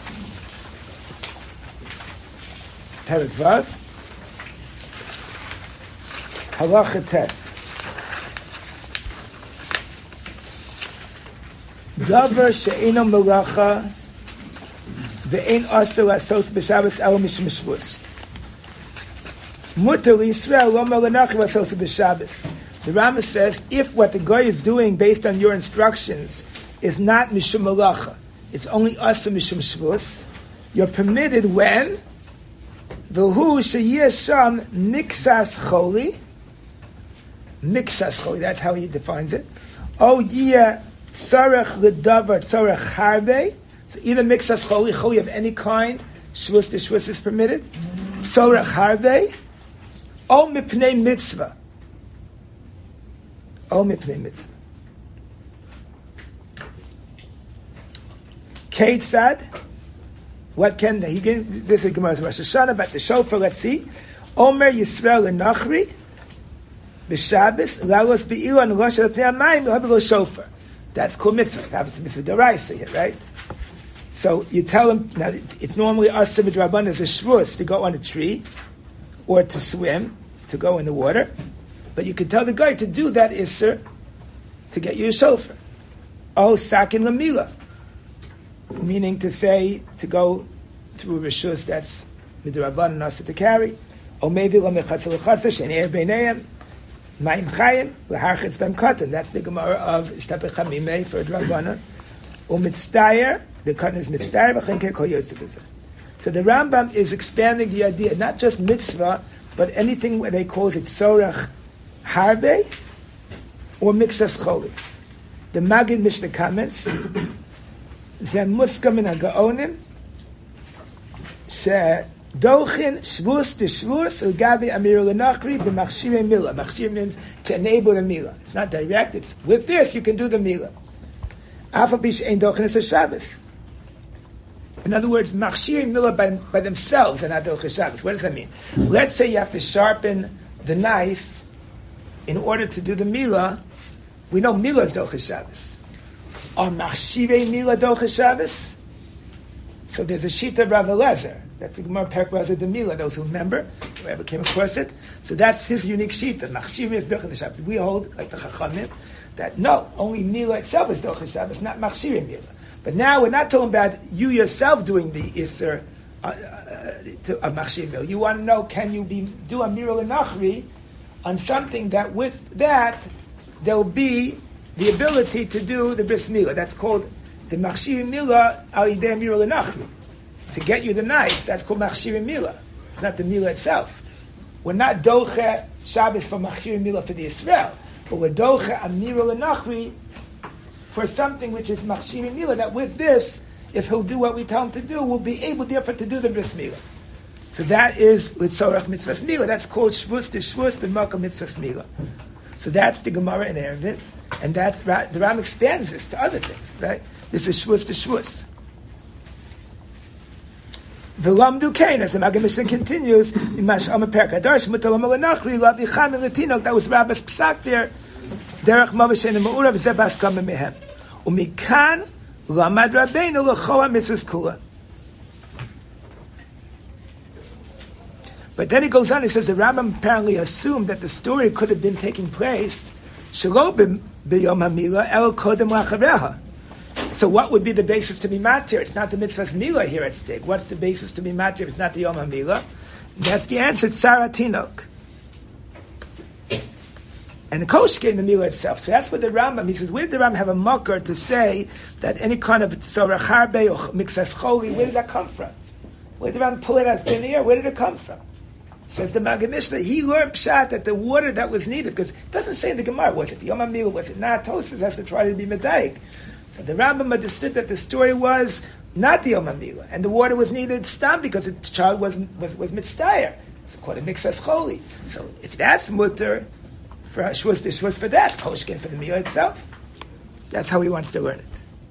Perek Vav. Halacha Tes. Davar she'eno melacha ve'en asur asos b'Shabbos elo mishum shvus. Mutar Yisrael lo melanachim asos b'Shabbos. The Rambam says, if what the guy is doing based on your instructions is not mishum malacha, it's only asur mishum shvus, you're permitted when v'hu sheyeh sham miksas choli, miksas choli, that's how he defines it. O yeh tzarech l'davar tzarech harbe, so either miksas choli, choli of any kind, shvus to shvus is permitted, tzarech harbe, o mipnei mitzvah. O mipnei mitzvah. Keitzad. What can he give? This is Gemara's Rosh Hashanah about the shofar. Let's see. Omer Yisrael Nachri b'Shabbos lalos be'ilan rosh al pnei hamayim l'habilo shofar. That's called mitzvah. That's mitzvah d'oraisa here, right? So you tell him now. It's normally asur b'drabanan as a shvus to go on a tree or to swim, to go in the water. But you could tell the guy to do that isser to get you a shofar. Oh, sakin lamila, meaning to say to go through rishus that's midrabanan asur to carry. Or maybe lamechatzel lechatzel sheneir beineim ma'im chayim leharchetz bem katan. That's the Gemara of istapech hamimei for a drabanan. Or mitzdayer, the katan is mitzdayer v'chenke kol yotze. So the Rambam is expanding the idea, not just mitzvah, but anything where they call it tzorach harbe or miksas choli. The Magid Mishnah comments, Zem muskam min ha'gaonim, she dochin shvus to shvus ugabi amir l'nachri b'machshirei mila. Machshir means to enable the mila. It's not direct. It's with this you can do the mila. Afal bish ein dochin is a Shabbos. In other words, machshirei mila by, by themselves are not dochin Shabbos. What does that mean? Let's say you have to sharpen the knife in order to do the Mila. We know Mila is Dochas Shabbos. Are Machshirei Mila Dochas Shabbos? So there's a Shita of Rav Eliezer. That's the Gemara Perek Raza de Mila, those who remember, whoever came across it. So that's his unique Shita. Machshirei is Dochas Shabbos. We hold, like the Chachamim, that no, only Mila itself is Dochas Shabbos, not Machshirei Mila. But now we're not talking about you yourself doing the Isser uh, to a machshir mila. You want to know, can you be do a mira l'nachri on something that with that there will be the ability to do the bris mila. That's called the machshir mila al yidei mira l'nachri. To get you the knife, that's called machshir mila. It's not the mila itself. We're not doche Shabbos for machshir mila for the Yisrael, but we're doche a mira l'nachri for something which is machshir mila, that with this, if he'll do what we tell him to do, we'll be able therefore to do the bris mila. So that is with Sorach Mitzvahs Mila. That's called Shvus to Shvus B'Makom Mitzvahs Mila. So that's the Gemara in Eruvin, and that the Ram expands this to other things, right? This is Shvus to Shvus. The Lamdu Kain, as the Maggid Mishnah continues, in Mash'am Perek Hadarsh, Mutalam L'Nachri, Lavicham L'Tinok, that was Rabbi's Psak there, Derech Mavashen Ma'ura, V'zeh B'Askam Mehem. Umikan, Lamad Rabbeinu, L'Choa Mitzvahs Kula. But then he goes on, he says the Rambam apparently assumed that the story could have been taking place Shelo b'yom hamila el kodem lachareha. So what would be the basis to be matir? It's not the mitzvah's mila here at stake. What's the basis to be matir? It's not the yom hamila. That's the answer, tzara tinok. And the kosh gave the mila itself. So that's what the Rambam, he says, where did the Rambam have a makar to say that any kind of tzorach harbe or mixas choli, where did that come from? Where did the Rambam pull it out of thin air? Where did it come from? Says the Maggid Mishnah, he learned pshat that the water that was needed, because it doesn't say in the Gemara, was it the Yom HaMilah, was it not? Tosfos has to try to be medayik. So the Rambam understood that the story was not the Yom HaMilah, and the water was needed stam because the child was was, was mitzdayer. It's called a mixas choli. So if that's mutter, for shvus to shvus for that, koshkin for the milah itself. That's how he wants to learn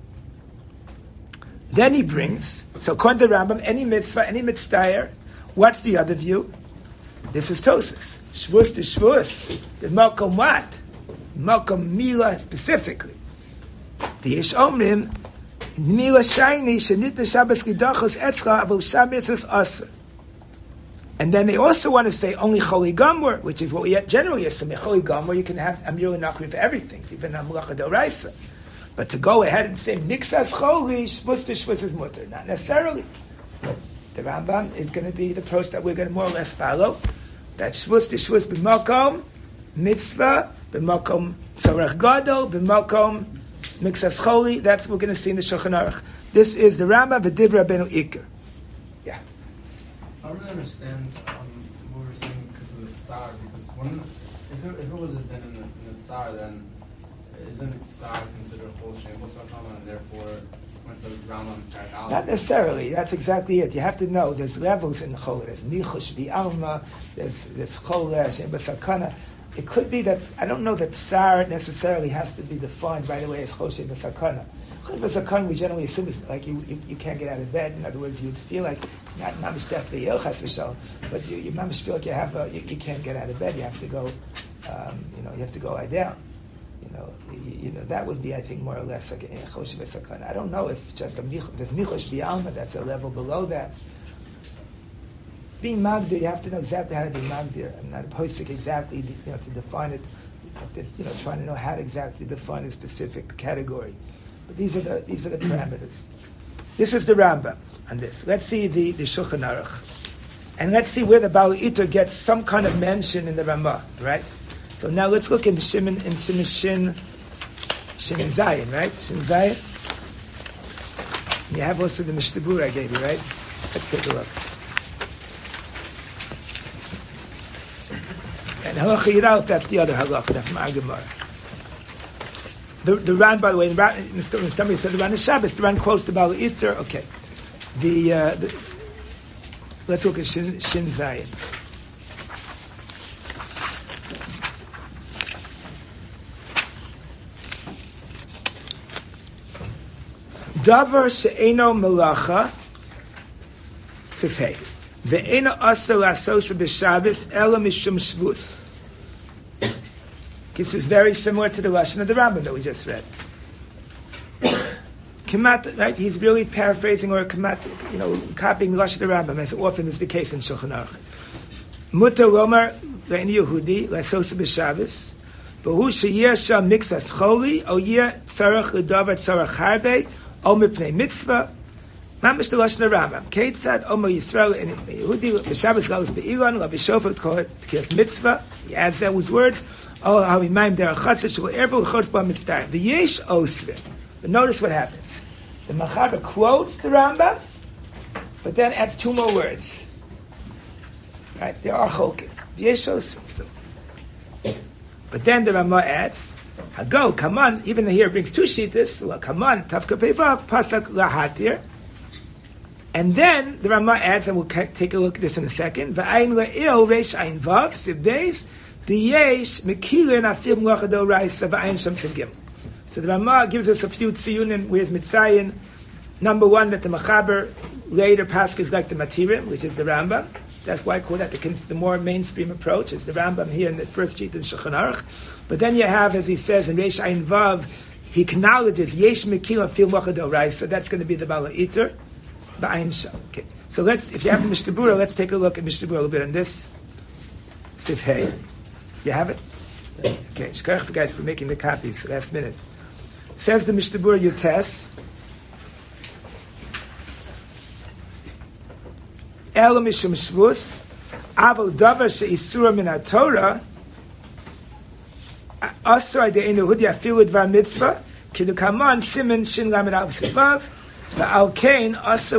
it. Then he brings, so according to the Rambam, any mitzvah, any mitzdayer, what's the other view? This is Tosfos. Shvus to shvus. The Malcolm what? Malcolm Mila specifically. The Yesh Omrim, Mila Shaini, Shenit Shabbos Gidachos Etzcha, Avol Shabbos is Asa. And then they also want to say only Choli Gomor, which is what we generally assume. Choli Gomor, you can have Amir Nachri for everything, if you've been on Melacha D'Oraisa. But to go ahead and say Mixas Choli, Shvus to shvus is mutter. Not necessarily. But the Rambam is going to be the approach that we're going to more or less follow. That shvus to shvus b'makom mitzvah, b'makom tzorech gadol, b'makom mixas choli. That's what we're going to see in the Shulchan Aruch. This is the Rambam v'divrei Rabbeinu Iker. Yeah. I don't really understand um, what we're saying because of the tsar. Because when if it, if it was a din in the, in the tsar, then isn't tsar considered a full shameful sakana, and therefore went to the Rambam Perek? Not necessarily. That's exactly it. You have to know there's levels in the chol. There's nichush bi'alma. There's there's chol Hashem b'sakana. It could be that I don't know that tsar necessarily has to be defined right away as chol Hashem b'sakana. Chol b'sakana we generally assume is like you, you you can't get out of bed. In other words, you'd feel like not mamish definitely ill chas v'shal, but you, you mamish feel like you have a, you, you can't get out of bed. You have to go. Um, you know, you have to go lie down. You know, you, you know that would be, I think, more or less like a choshev esakana. I don't know if just a there's nichosh bi'alma, that's a level below that. Being magdir, you have to know exactly how to be magdir. I'm not opposed to exactly, you know, to define it. To, you know, trying to know how to exactly define a specific category. But these are the these are the parameters. This is the Rambam on this. Let's see the the Shulchan Aruch, and let's see where the Baal Iter gets some kind of mention in the Ramah, right? So now let's look in the Shimon in Shimon Shin Shin Zayin, right? Shin Zayin. You have also the Mishtabur I gave you, right? Let's take a look. And Halacha Yiralef, that's the other Halacha, that's from Agamar. The the Ran, by the way, the Ran, somebody said the Ran is Shabbos. The Ran quotes the Baal Iter. Okay, the, uh, the let's look at Shin, Shin Zayin. Davar she'eno melacha tzifhei ve'eno asa la'asos b'Shabbos ela mishum shvus. This is very similar to the Lashon of the Rambam that we just read. Kemat, right? He's really paraphrasing or kemat, you know, copying the Lashon of the Rambam, as often is the case in Shulchan Aruch. Mutar lomar le'en Yehudi la'asos b'Shabbos v'hu sheyeh sham mixas choli o yeh tzarech l'davar tzarech harbe. O mipnei mitzvah, Mamish the Lashon Rambam. Kate said, Omer Yisrael and Yehudi b'Shabbos galos be'iron lo b'shofar kol t'kiyas mitzvah. He adds those words. Oh, how we mime derech chatzah shel ervu l'chotz ba mitzvah. V'yesh osrim. But notice what happens. The Machaber quotes the Rambam, but then adds two more words. Right? There are chokim. V'yesh osrim. But then the Rambam adds, Hago, come on, even here it brings two shittas. Well, come on, tafka peivav, pasak lahatir. And then the Rambam adds, and we'll take a look at this in a second. V'ayin le'il reish ayin vav sivdeis diyesh mekilin afil mlachado raisa v'ayin sham sivgim. So the Rambam gives us a few tziyunim with Mitzayin. Number one, that the Machaber later passes is like the Matirim, which is the Rambam. That's why I call that the, the more mainstream approach. Is the Rambam here in the first sheet in Shulchan Aruch. But then you have, as he says in Reish Ayin Vav, he acknowledges yesh mekilin afil mlachado raisa. So that's going to be the Bala Iter. Okay, so let's, if you have the Mishnah Berurah, let's take a look at Mishnah Berurah a little bit on this. Sif Hey. You have it? Okay, shkach for guys for making the copies last minute. Says the Mishnah Berurah Yutes. El Mishum Shvus, Aval Davar She'isura Min HaTorah, Asra De'enu Hudi Afilu Dvar Mitzvah, Kidukaman Simen Shin Lamed Al Sivav, so if you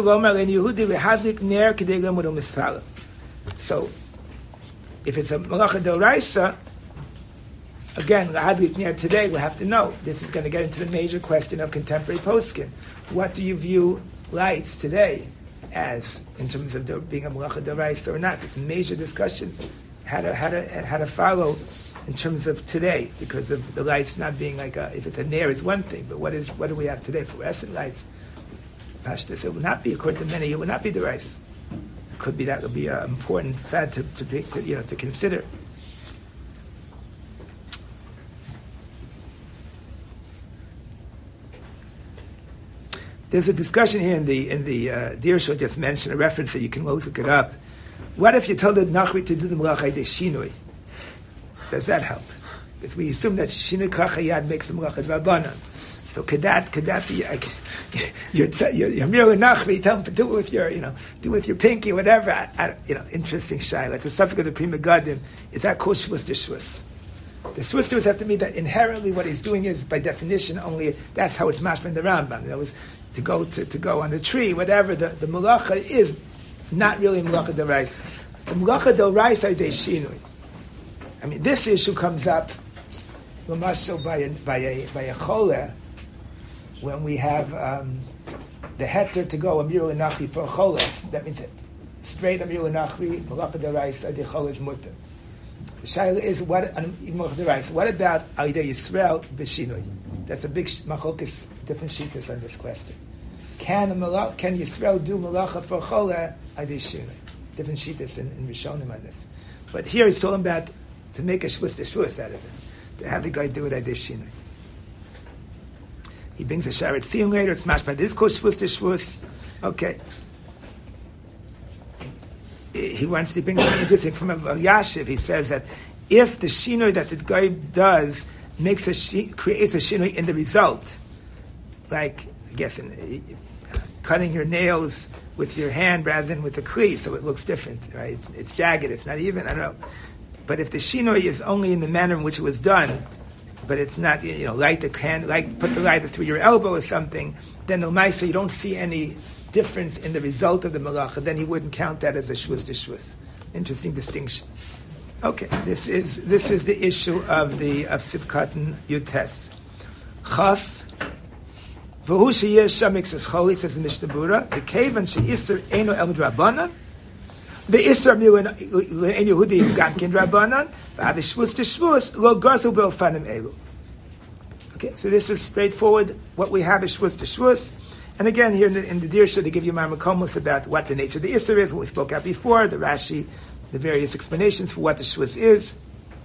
it's a malacha d'oraisa, again, lahadlik ner today, we'll have to know. This is going to get into the major question of contemporary poskim. What do you view lights today as in terms of being a malacha d'oraisa or not? It's a major discussion how to how to how to follow in terms of today, because of the lights not being like a, if it's a ner is one thing, but what is what do we have today? Fluorescent lights. Pashtus, it would not be, according to many, it would not be the rice. It could be that would be an important sad to, to, be, to you know to consider. There's a discussion here in the in the uh, Dirshu just mentioned a reference that you can look it up. What if you told the Nachri to do the Malacha de Shinui? Does that help? Because we assume that Shinui Kachayad makes the Malacha Rabbanan. So could that could that be like your your your Mira Nachri? Tell them to do it with your you know do it with your pinky whatever. I, I, you know, interesting shayla. It's a suffix of the Prima Gadim. Is that kol shvus d'shvus? The shvus d'shvus have to mean that inherently what he's doing is by definition only that's how it's mashma in the Rambam. That was to go to, to go on the tree whatever. The the malacha is not really malacha d'oraisa. The malacha d'oraisa de shinui. I mean, this issue comes up l'mashal by a by a by a choler. When we have um, the heter to go Amir Nachri for choles, that means straight Amir Nachri, Malacha Deraisa, the choles mutter. The shaila is what Malacha Deraisa. What about Alidei Yisrael b'shinui? That's a big machokis, different shitas on this question. Can a malach, can Yisrael do Malacha for chole Alidei Shinui? Different shitas in, in Rishonim on this. But here he's talking about to make a shvus d'shvus out of it, to have the guy do it Alidei Shinui. He brings a Sharet Tziyun later. It's mashma. This called shvus to shvus. Okay. He wants to bring something interesting from a Yashiv. He says that if the shinoi that the guy does makes a shi, creates a shinoi in the result, like I guess in, uh, cutting your nails with your hand rather than with the kli, so it looks different, right? It's, it's jagged. It's not even. I don't know. But if the shinoi is only in the manner in which it was done, but it's not, you know, light the can, like put the lighter through your elbow or something, then the Maisa, you don't see any difference in the result of the malacha, then he wouldn't count that as a shvus de shvus. Interesting distinction. Okay, this is this is the issue of the of Sivkatan Yutes. Chaf, v'hu sheyesh shamik says choli, says in Mishnah Berurah, the kavan she'isr eino el midrabanan, the isr miu en Yehudi gamkin drabanan, v'av shvus de shvus lo garzu be'ofanim elu. Okay, so this is straightforward. What we have is shvus de shvus. And again, here in the, in the Dirshu, they give you Marmakomos about what the nature of the Isser is, what we spoke about before, the Rashi, the various explanations for what the Shvus is.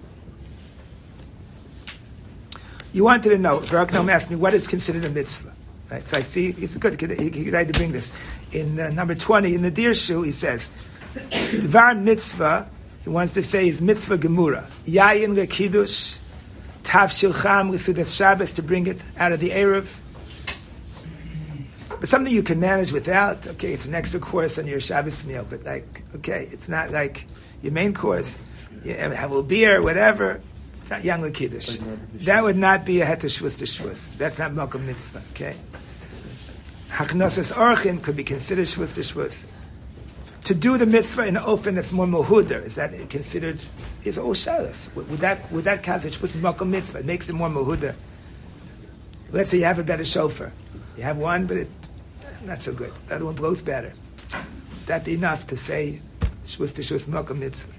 You wanted to know, Baruch asked me, what is considered a mitzvah? Right, so I see, it's good, he, he tried to bring this. In uh, number twenty, in the Dirshu, he says, Dvar mitzvah, he wants to say, is mitzvah gemura. Yayin lekidush, tav shilcham l'sudas Shabbos, to bring it out of the Erev. But something you can manage without, okay, it's an extra course on your Shabbos meal, but like, okay, it's not like your main course. You have a little beer, whatever. It's not Young Kiddush. That would not be a Het Shvus to Shvus. That's not Malkum Mitzvah, okay? Haknosas Orchin could be considered Shvus to Shvus. To do the mitzvah in an ofen that's more mohuder, is that considered, is all shalas. Would that, would that count as Shvus Malkum Mitzvah? It makes it more mohuder. Let's say you have a better shofar. You have one, but it not so good. The other one blows better. Would that be enough to say Shvus to Shvus Malkum Mitzvah?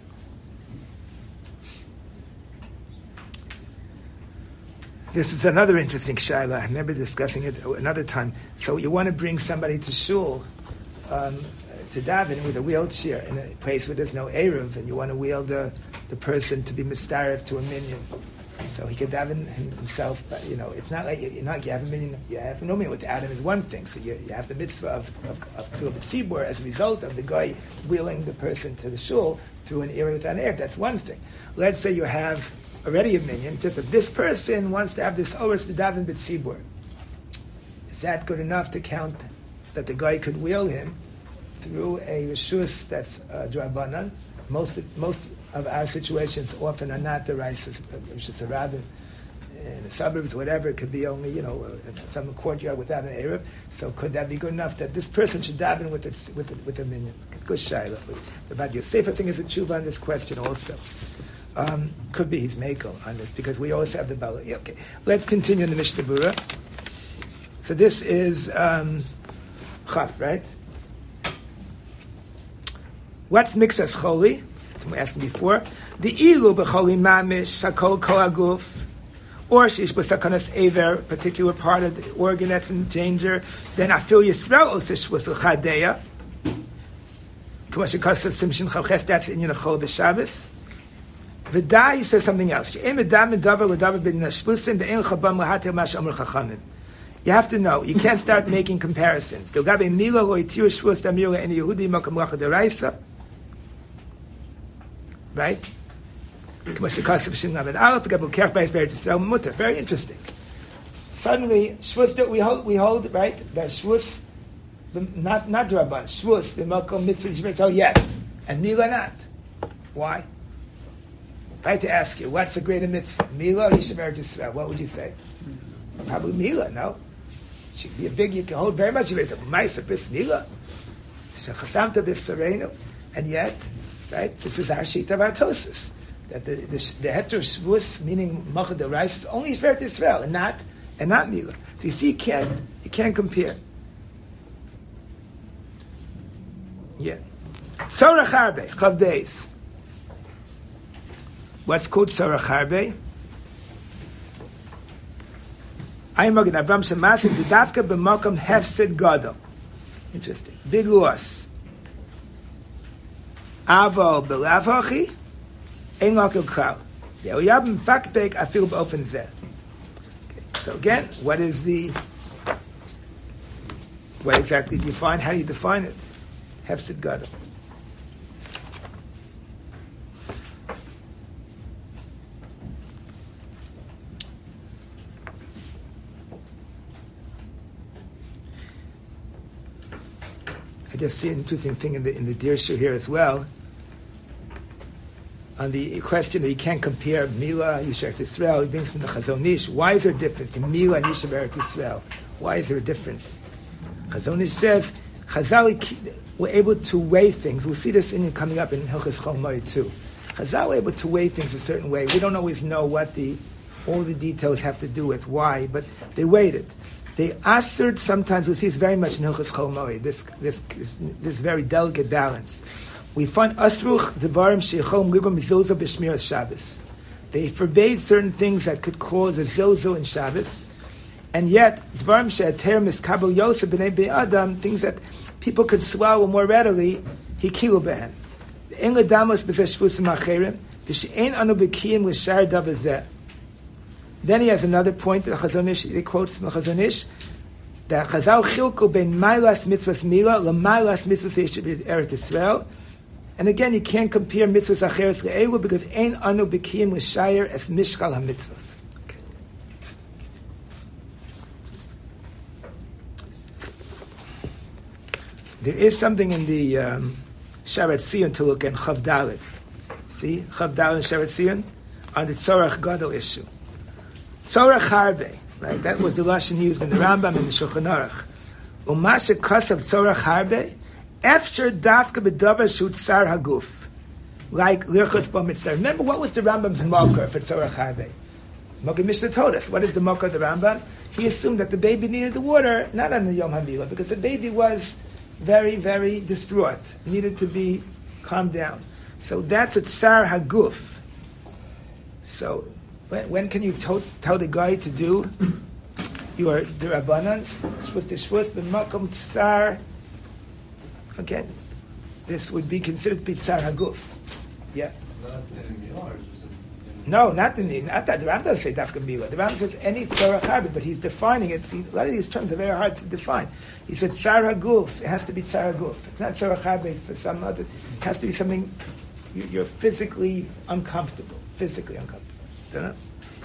This is another interesting shaila. I remember discussing it another time. So you want to bring somebody to shul, um, to daven with a wheelchair in a place where there's no eruv, and you want to wheel the, the person to be mistarev to a minion, so he could daven himself. But you know, it's not like you're not you have a minion. You have no minion with Adam is one thing. So you, you have the mitzvah of of, of Philip Tzibur as a result of the guy wheeling the person to the shul through an eruv without an eruv. That's one thing. Let's say you have already a minion, just that this person wants to have this oros to daven b'tzibur. Is that good enough to count that the guy could wheel him through a reshus that's uh, drabanan? Most most of our situations often are not the reshus reshus rabin in the suburbs, whatever. It could be only you know some courtyard without an eruv. So could that be good enough that this person should daven with it with it, with a minion? It's good shaila. About your safer thing is a tshuva on this question also. Um, could be he's makel on it because we always have the bala. Yeah, okay, let's continue in the Mishnah Berurah. So this is um, chaf, right? What's mixas choli? We asked before. The ilu b'choli mamish shakol kol aguf, or shish b'sakanas aver, particular part of the organ that's in danger. Then afil yisrael osish was chadeya. K'mashikasav simshin chavches. That's in Yinachol b'Shabbos. V'da, he says something else. You have to know, you can't start making comparisons. Right? Very interesting. Suddenly, Shvus, we hold, we hold, right, that Shvus, not, not Rabban, Shvus, the Malkum Mitzvah, so yes, and Mila not. Why? If I had to ask you, what's the greater mitzvah? Mila or Yishamer Yisrael? What would you say? Probably Mila, no? It should be a big, you can hold very much. You say, Maisa bis Mila. Chasamta b'fsarenu. And yet, right, this is our sheet of our tosis. That the, the, the heter shvus, meaning Machad Derais, is only Yisrael Yisrael, and not, and not Mila. So you see, you can't, you can't compare. Yeah. Sorach Harbe, Chav Beis. What's called Sarach Harbe? I'm Magen Avram Shemasik the Dafka b'Makom Hefsid Gadol. Interesting. Big loss. Avo b'Lavachi Ein Lakil Kral. Yehoyab Mfakbek Afil b'Ofen Zeh. So again, what is the? What exactly do you define? How do you define it? Hefsid Gadol. I just see an interesting thing in the in the Dirshu here as well. On the question that you can't compare Mila and Yisharet Yisrael, he brings from the Chazon Ish. Why is there a difference between Mila and Yisharet Yisrael? Why is there a difference? Chazon Ish says Chazal were able to weigh things. We'll see this in coming up in Hilchos Chol Moed too. Chazal were able to weigh things a certain way. We don't always know what the all the details have to do with why, but they weighed it. They answered sometimes, we see it's very much in Hilchos Chol Moed, this, this, this, this very delicate balance. We find Asruch Devarim Sheichom Libram Zozo B'Shmiras Shabbos. They forbade certain things that could cause a zozo in Shabbos, and yet Devarim She'ater Miskabel Yosef B'nei Be'adam, things that people could swallow more readily, Hikilu Behem. Ein Ledamos B'Zeh Shvusim Acherim, V'She'ein Anu B'Kiyim L'Shar Davazeh. Then he has another point that Chazon Ish, he quotes from Chazon Ish, that Chazal Chilku ben Mailas Mitzvahs Mila LaMailas Mitzvahs Eretz Yisrael. And again, you can't compare Mitzvahs Acheres Le'elu because Ein Anu B'Kiyim L'Shayir Es Mishkal HaMitzvahs. There is something in the um, Sharet Sion to look at Chav Dalet. See, Chav Dalet and Sharet Sion on the Tzorach Gadol issue. Tzorach Harbe, right? That was the lashon used in the Rambam and the Shulchan Aruch. Umashe Kasav Tzorach Harbe, Efsher Dafka B'Davar Shu Tsar Haguf, like Lirchutz Bo Mitzvah. Remember, what was the Rambam's Mokar for Tzorach Harbe? Mokim Mishnah told us. What is the Mokar of the Rambam? He assumed that the baby needed the water, not on the Yom HaMilah, because the baby was very, very distraught, needed to be calmed down. So that's a Tsar Haguf. So when, when can you to, tell the guy to do your D'Rabbanans? Shvus T'Shvus, B'Makom Tsar. Okay, this would be considered to be Tsar Haguf. Yeah. No, not the not that. The Ram doesn't say Dafka Mila. The Ram says any Tzorach Harbe, but he's defining it. He, a lot of these terms are very hard to define. He said Tsar Haguf. It has to be Tsar Haguf. It's not Tzorach Harbe for some other. It has to be something you, you're physically uncomfortable. Physically uncomfortable. Don't know?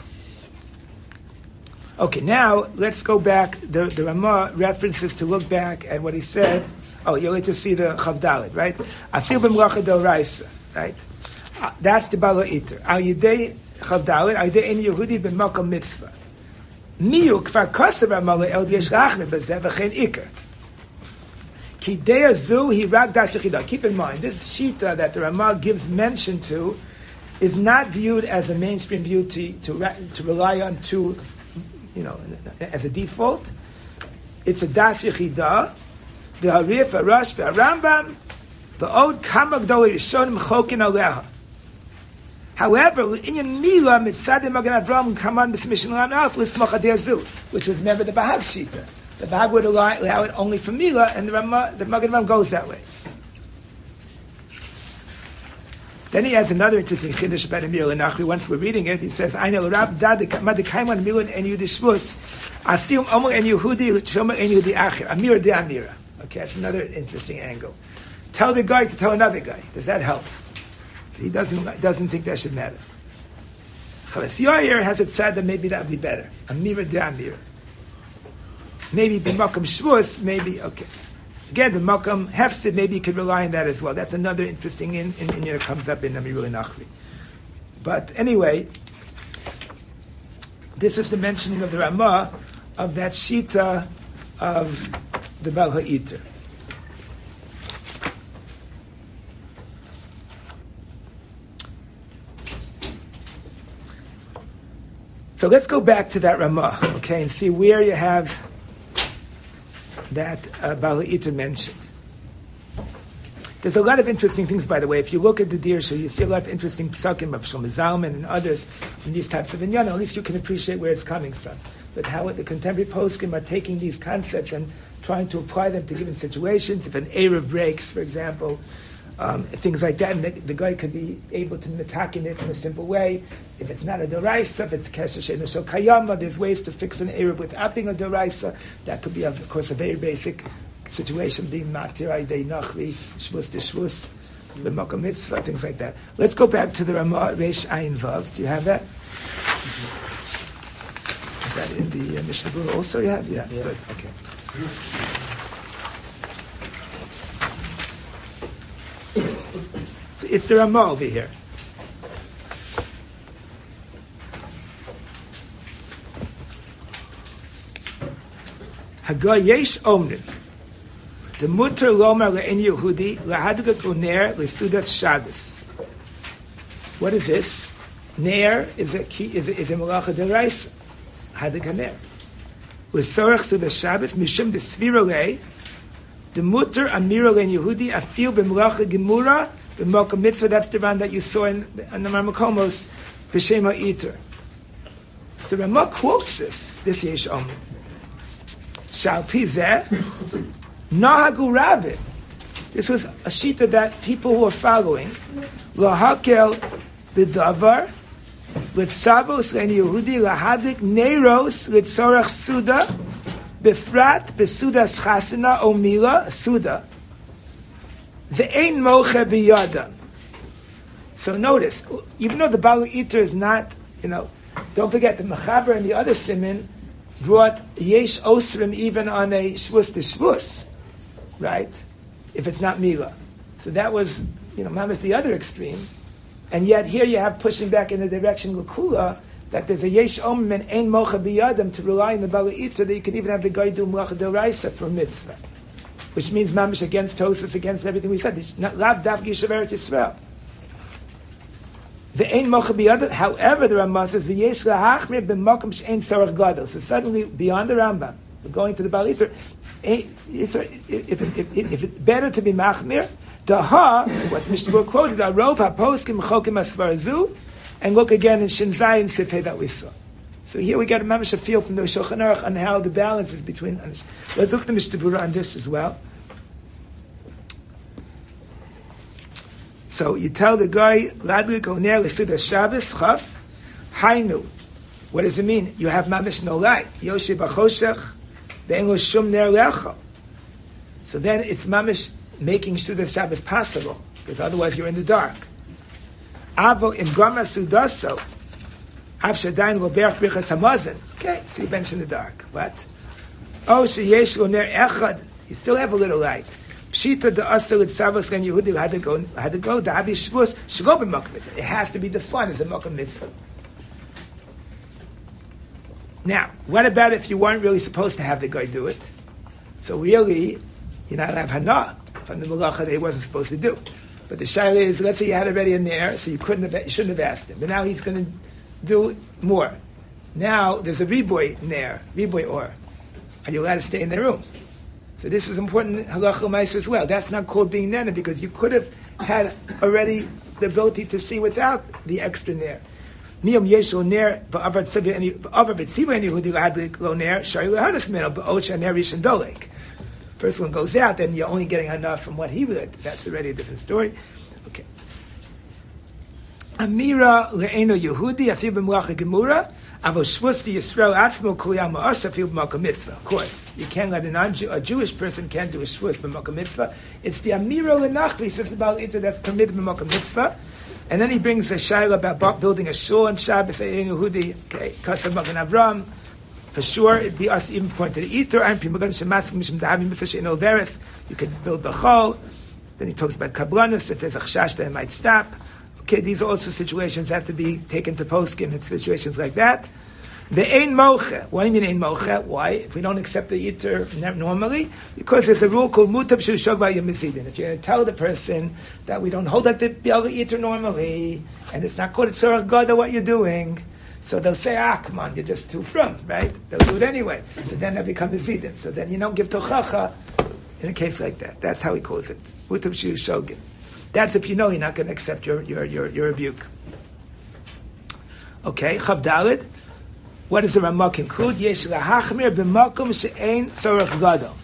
Okay, now let's go back. The, the Ramah references to look back at what he said. Oh, you'll get to see the Chav Dalet, right? Afil b'mlacha d'oraisa, right? Uh, that's the Bala Iter. Al Yidei Chav Dalet, Al Yidei Ein Yehudi b'Makom Mitzvah. Miyu kfar kosev Ramah el yesh lachme b'zeh v'chein Iker. Ki dei zu hi rak das yechida. Keep in mind, this shita that the Ramah gives mention to is not viewed as a mainstream view to, to, to rely on to, you know, as a default. It's a das yechida. The Harif, Arash, the Rambam, the Od Kamak Doli Rishonim Chokin Aleha. However, in your Mila, Mitzad Magen Avram, Kaman B'Smishin Lam Alf, L'Smoch Adeyazu, which was never the Bahag Shita. The Bahag would allow, allow it only for Mila, and the, Ramah, the Magen Avram goes that way. Then he has another interesting chiddush about Amir Lenachri. Once we're reading it, he says, "I know Rab Dad Madikaiman Amir and Yudishvus, Afium Omer and Yehudi Shomer and Yehudi Acher Amir de Amira." Okay, that's another interesting angle. Tell the guy to tell another guy. Does that help? He doesn't doesn't think that should matter. Chalas Yair has it said that maybe that would be better. Amira de Amira. Maybe b'makam shvus, maybe, okay. Again, b'makam hefsid, maybe you could rely on that as well. That's another interesting in, in, in that comes up in Amirul Nachri. But anyway, this is the mentioning of the Ramah of that shita of the Bal Ha'iter. So let's go back to that Ramah, okay, and see where you have that uh, Bal Ha'iter mentioned. There's a lot of interesting things, by the way. If you look at the Dirshu, you see a lot of interesting psukim of Shlomo Zalman and others in these types of inyan. At least you can appreciate where it's coming from. But how the contemporary poskim are taking these concepts and trying to apply them to given situations. If an Erev breaks, for example, um, things like that, and the, the guy could be able to metakin it in a simple way. If it's not a doraisa, if it's kesher she'eino shel kayama, there's ways to fix an Erev without being a doraisa. That could be, of course, a very basic situation, being matir aydei nachri, shvus de shvus, b'makom mitzvah, things like that. Let's go back to the Ramah Reish Ayin Vav. Do you have that? Is that in the uh, Mishnah Berurah also you have? Yeah, yeah. Good, okay. So it's the Ramah over here. Haga yesh omrin. The mutter lomar le'en Yehudi lahadgat uner lesudat Shabbos. What is this? Ner is a key, is a, is a malacha deraisa. Hadgat ner. With sorach sudat Shabbos mishum de svirolei. The mutter amira le'en Yehudi afil b'malacha gemura b'malka mitzvah. That's the one that you saw in, in the Marmakomos b'shem ha'iter. So Ramah quotes this. This yesh omrin. Shal pizeh. Nahagu Rabin. This was a shita that people were following. Lahakel b'davar, litzavos le'en Yehudi lahadik neiros litzorach suda, befrat besudas chasana o mila suda, ve'ein moche biyada. So notice, even though the Bal Ha'iter is not, you know, don't forget the Mechaber and the other simin brought yesh osrim even on a shvus to shvus. Right? if it's not Mila. So that was, you know, mamish the other extreme. And yet here you have pushing back in the direction L'Kula, that there's a yesh omim and ein mocha biyadam to rely on the Bala'ita, that you can even have the guy do mlacha d'oraisa for mitzvah. Which means mamish against Tosas, against everything we said. It's not lav dafki shaveret Yisrael. The ein mocha biyadam, however, the Rambam says, the yesh lahachmir b'makom she'ein tzorach gadol. So suddenly, beyond the Rambam, we're going to the Bala'ita, if, if, if, if it's better to be machmir, daha, what Mishnah quoted, arov ha-poskim chokim asfarazu, and look again in Shin Zayin Sifhei that we saw. So here we get a mamash a feel from the Shulchan Aruch on how the balance is between. Let's look at the Mishnah Berurah on this as well. So you tell the guy, Ladlik Oner L'Suda Shabbos Chaf Hainu. What does it mean? You have mamash no light. Yoshi B'choshech Ve'en Lo Shum Ner Lecho. So then it's mamash making Suda Shabbos possible, because otherwise you're in the dark. Avo im gama sudaso, av shadayin lo berach birchas hamazon. Okay, so you bench in the dark. What? Oh, sheyesh lo ner echad. You still have a little light. Pshita de asel et savos gan Yehudi had to go, had to go. Da habi shvus shgo b'makom mitzvah. It has to be defined as a makom mitzvah. Now, what about if you weren't really supposed to have the guy do it? So really, you're not allowed to have hana from the malacha that he wasn't supposed to do. But the shaila is, let's say you had already in there, so you couldn't have, you shouldn't have asked him. But now he's going to do more. Now there's a riboy there, riboy or. Are you allowed to stay in the room? So this is important halacha l'maisa as well. That's not called being nana, because you could have had already the ability to see without the extra nair. Miyam yeshul nair v'avar tzivah any v'avar v'tziva any hudi l'hadlik lo nair shari l'hadas meno b'ocha nair rishon dolek. First one goes out, then you're only getting enough from what he read. That's already a different story. Okay. Amira le'eno Yehudi afil b'mlacha gemura avo shvus to Yisrael atfmo kuyam ma'as afil b'makom mitzvah. Of course, you can't let a, non-Jew, a Jewish person can't do a shvus b'makom mitzvah. It's the Amira le'nachvi says about it that's permitted b'makom mitzvah. And then he brings a shayla about building a shul on Shabbos. Saying Yehudi, okay, kasav magen Avram. For sure, it'd be us even point to the Eater. You could build Bechol. Then he talks about Kablanus. If there's a chashash, that it might stop. Okay, these are also situations that have to be taken to poskim in situations like that. The Ein Moche. What do you mean Ein Moche? Why? If we don't accept the Eater normally, because there's a rule called Mutab Shushog Vayamifidin. If you're going to tell the person that we don't hold up the Eater normally, and it's not called Tzorach Gada what you're doing, so they'll say, ah, come on, you're just too from, right? They'll do it anyway. So then they become Hasidim. So then you don't give tochacha in a case like that. That's how he calls it. Mutab Shu Shogin. That's if you know you're not going to accept your, your, your, your rebuke. Okay, Chav Daled. What does the Ramah conclude? Yesh lahachmir b'makom she'ein tzorach gadol.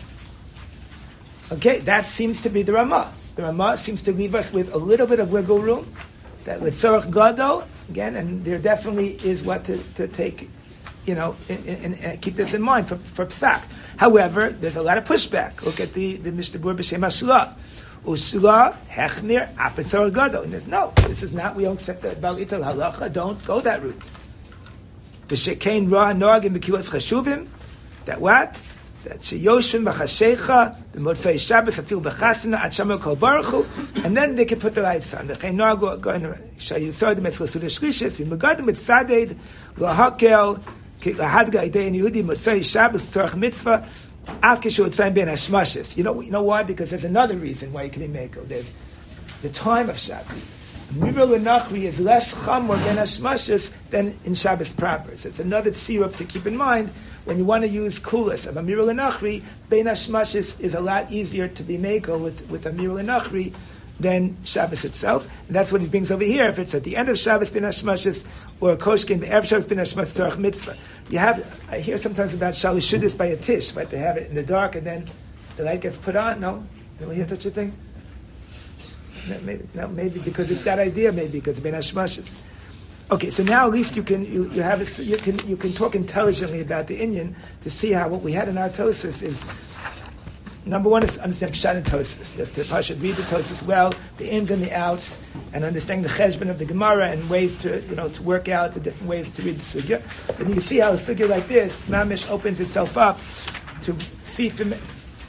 Okay, that seems to be the Ramah. The Ramah seems to leave us with a little bit of wiggle room. That with tzorach gadol, again, and there definitely is what to, to take, you know, and keep this in mind for, for psak. However, there's a lot of pushback. Look at the, the Mishnah Berurah b'Shem HaShla. Usla hechmir apen tzorach gadol. And there's no, this is not, we don't accept the Bal Ital halacha, don't go that route. B'shekein ra noag in b'kilas chashuvim, that what? That sheyoshvim b'chashecha, b'motzei Shabbos, afil b'chasana, at shamal kol baruch hu, and then they can put the lights on. V'chein noag go in shayisod metzla suda shlishis, v'megadim et saded, l'hakel, lahadga idei in Yehudi, motzei Shabbos, tzorach mitzvah, af kishu otzayim ben hashmashes. You know, you know why? Because there's another reason why you can be meko. There's the time of Shabbos. Mira L'Nachri is less chamor than hashmashes than in Shabbos proper. So it's another tziruf to keep in mind when you want to use kulas of Amir L'Nachri. Bein hashmashes is a lot easier to be meko with with Amir L'Nachri than Shabbos itself. And that's what he brings over here. If it's at the end of Shabbos ben hashmashes or a koshkin be'erev Shabbos ben hashmashes tzorach mitzvah, you have. I hear sometimes about shalishudis by a tish, right? They have it in the dark and then the light gets put on. No, you don't hear such a thing. No, maybe, no, maybe because it's that idea. Maybe because ben hashmashes. Okay, so now at least you can you, you have a, you can you can talk intelligently about the Inyan to see how what we had in our Tosfos is number one is understand Pshat and Tosfos. Just to Pasha read the Tosfos well, the ins and the outs, and understanding the cheshbon of the Gemara and ways to you know to work out the different ways to read the sugya. Then you see how a sugya like this, Mamish opens itself up to see from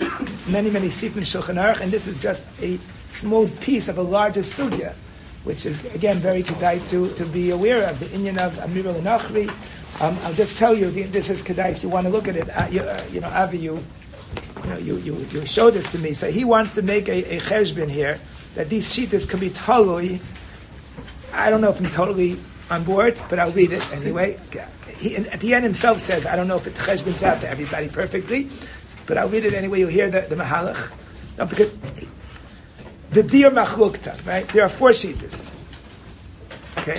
many, many sifrim in Shulchan Aruch, and this is just a small piece of a larger sugya, which is, again, very kedai to, to be aware of, the inyan of Amir al-Nachri. Um, I'll just tell you, this is kedai, if you want to look at it, uh, you, uh, you know, Avi, you, you know, you, you, you showed this to me. So he wants to make a, a cheshbon here, that these shitas can be talui. I don't know if I'm totally on board, but I'll read it anyway. He, at the end himself says, I don't know if it cheshbons out to everybody perfectly, but I'll read it anyway. You'll hear the, the mahalach. No, because the dir machlukta, right? There are four shitas. Okay?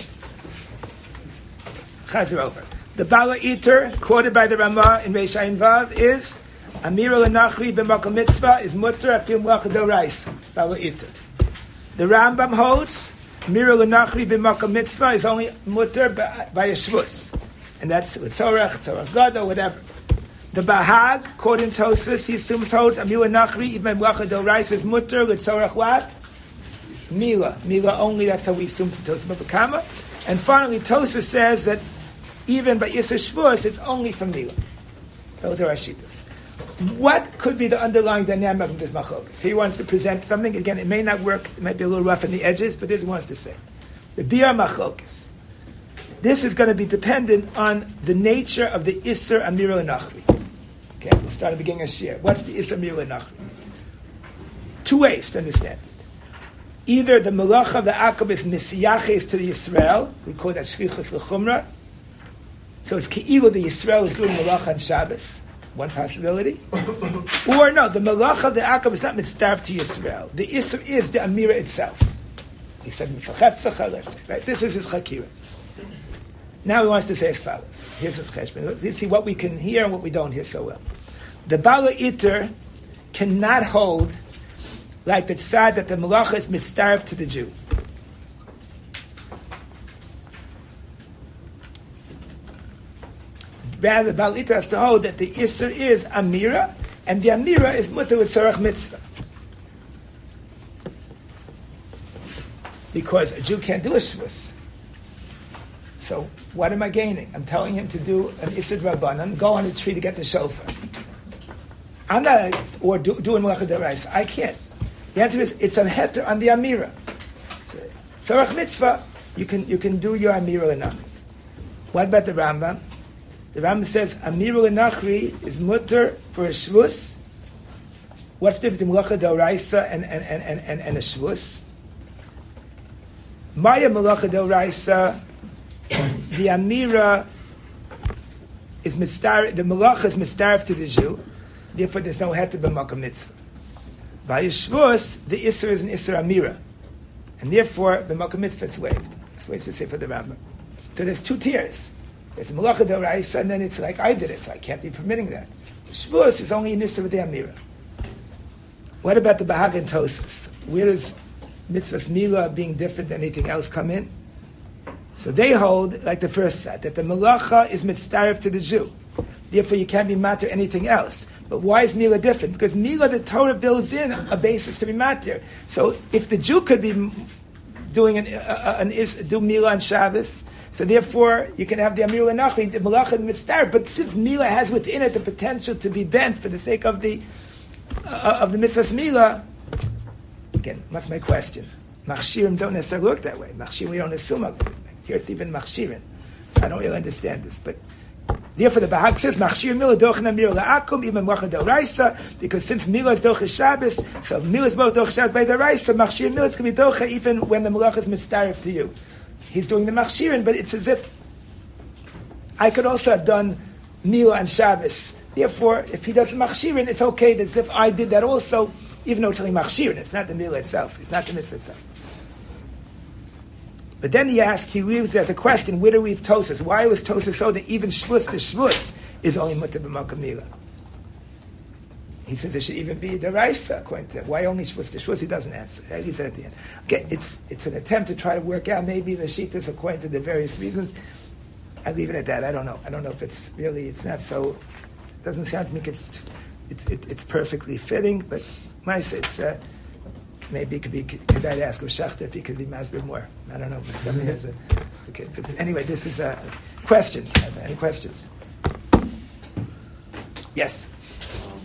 Chazer over. The Bala Eater, quoted by the Ramah in Reish Ayin Vav, is Amir al-Nachri b'makom mitzvah is mutter afil melacha d'oraisa. Bala Eater. The Rambam holds Amir al-Nachri b'makom mitzvah is only mutter by, by a shvus. And that's with Tzorach, Tzorach Gado, whatever. The Bahag, quoting Tosfos, he assumes holds Amir al-Nachri even melacha d'oraisa is mutter with Tzorach what? Mila. Mila only, that's how we assume from Tosfos B'Kama. And finally, Tosfos says that even by Yisra Shvus, it's only from Mila. Those are our shitas. What could be the underlying dynamic of this machlokas? He wants to present something. Again, it may not work. It might be a little rough on the edges, but this is what he wants to say. The Biur machlokas. This is going to be dependent on the nature of the Isser Amir al-Nachri. Okay, we'll start at the beginning of Shir. What's the Isser Amir al-Nachri? Two ways to understand it. Either the Melacha of the Akab is Misiyaches to the Yisrael. We call that Shrichus l'Chumra. So it's Ke'ilu, the Yisrael is doing Melacha on Shabbos. One possibility. Or no, the Melacha of the Akab is not mitzdarf to Yisrael. The Isser is the Amira itself. He said, right? This is his Chakira. Now he wants to say as follows. Here's his Cheshbon. Let's see what we can hear and what we don't hear so well. The Bala Iter cannot hold like the tzad that the Melacha is mitzdarf to the Jew. Rather, the Baal Iter has to hold that the Isser is Amira, and the Amira is Mutter with Tzorach Mitzvah. Because a Jew can't do a Shvus. So, what am I gaining? I'm telling him to do an Isser Rabbanan, go on a tree to get the shofar. I'm not, or do, doing Melacha D'Oraisa. I can't. The answer is, it's a heter on the Amira. Tzorach Mitzvah, you can, you can do your Amira enough. What about the Rambam? The Rambam says Amirul Nachri is mutter for a shvus. What's the difference between Melacha D'Oraisa and and and and, and a shvus? Maya Melacha D'Oraisa, the Amira is mitzvah. The Melacha is mitzvah to the Jew. Therefore, there's no heter b'makom mitzvah. By a shvus, the Isser is an Isser Amira, and therefore b'makom mitzvah it's waived. That's what it's to say for the Rambam. So there's two tiers. There's Melacha D'Oraisa, and then it's like, I did it, so I can't be permitting that. Shvus is only an issue with the Amira. What about the Bahag and Tosfos? Where does Mitzvah's Mila being different than anything else come in? So they hold, like the first set, that the Melacha is mitzdarif to the Jew. Therefore, you can't be matter anything else. But why is Mila different? Because Mila, the Torah builds in a basis to be matter. So if the Jew could be doing an, uh, an is do Mila on Shabbos, so therefore you can have the Amir Nachri, the Melacha and Mitzvah. But since Mila has within it the potential to be bent for the sake of the uh, of the Mitzvah's Mila, again, what's my question? Machshirim don't necessarily work that way. Machshirim we don't assume. Here it's even Machshirim. So I don't really understand this, but. Therefore, the Bahag says, "Machshir Mila dochen Amir la'akum even Melacha D'Oraisa," because since Mila is doche Shabbos, so Mila is both doche Shabbos by D'Oraisa. Machshir Mila is going to be doche even when the Melacha is mitzdarif to you. He's doing the Machshirin, but it's as if I could also have done Mila on Shabbos. Therefore, if he does Machshirin, it's okay. It's as if I did that also, even though it's only Machshirin. It's not the Mila itself. It's not the mitzvah itself. But then he asks, he leaves as a question, where do we have Tosfos? Why was Tosfos so that even Shvus to Shvus is only Mutter b'makom Mila? He says it should even be D'Oraisa, according to him. Why only Shvus to Shvus? He doesn't answer. He said at the end. Okay, it's it's an attempt to try to work out maybe the Shittas according to the various reasons. I leave it at that. I don't know. I don't know if it's really, it's not so, it doesn't sound to me like it's, it's, it, it's perfectly fitting, but when I say it's, uh, maybe it could be, could I ask of Schachter if he could be masbir more? I don't know. Mm-hmm. A, okay, but anyway, this is uh, questions. Any questions? Yes. Um,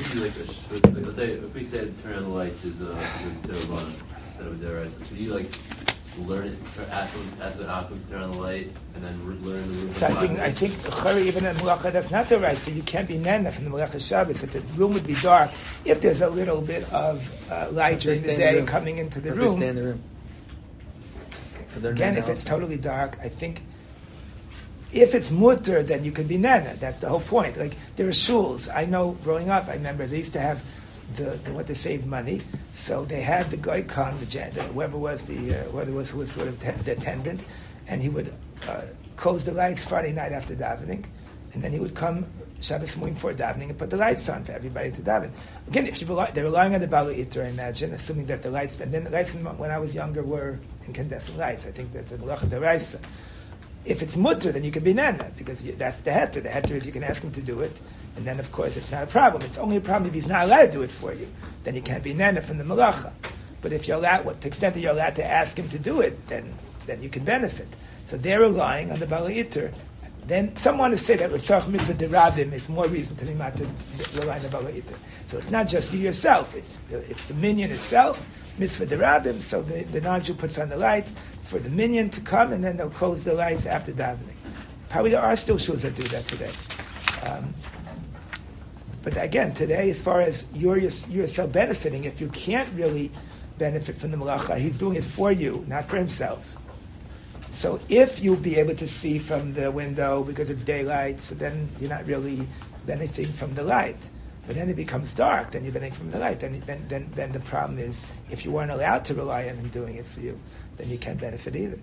you like, a sh- like, let's say if we said turn on the lights is a is a run instead of a deraisa, so you like learn it, ask them, ask them how to turn on the light, and then re- learn the room. So I think I think Chari, even in Malacha, that's not the right. So you can't be nana from the Malacha Shabbos. If the room would be dark, if there's a little bit of uh, light during the day coming into the Or room. Stay in the room. So they're Again, nana if it's also. totally dark, I think if it's mutter, then you can be nana. That's the whole point. Like there are shuls. I know growing up, I remember they used to have the, the what to save money. So they had the guy come, the, jan- the whoever was the uh, whoever was who was sort of te- the attendant, and he would uh, close the lights Friday night after davening, and then he would come Shabbos morning before davening and put the lights on for everybody to daven. Again, if you rely, they're relying on the Bala Iter, I imagine, assuming that the lights, and then the lights in, when I was younger were incandescent lights. I think that's the Malacha Deraisa. If it's mutter, then you can be nana, because you, that's the heter. The heter is you can ask him to do it, and then of course it's not a problem. It's only a problem if he's not allowed to do it for you. Then you can't be nana from the malacha. But if you're allowed, what, to the extent that you're allowed to ask him to do it, then then you can benefit. So they're relying on the Bala Iter. Then some want to say that Ritzach Mitzvah Derabim is more reason to be not to rely on the Bala Iter. So it's not just you yourself, it's, it's the minion itself, Mitzvah Derabim, so the, the non-Jew puts on the light for the minion to come, and then they'll close the lights after davening. Probably there are still shuls that do that today. Um, but again, today, as far as you're yourself benefiting, if you can't really benefit from the malacha, he's doing it for you, not for himself. So if you'll be able to see from the window because it's daylight, so then you're not really benefiting from the light. But then it becomes dark, then you're benefiting from the light. Then, then, then, then the problem is, if you weren't allowed to rely on him doing it for you, then you can't benefit either.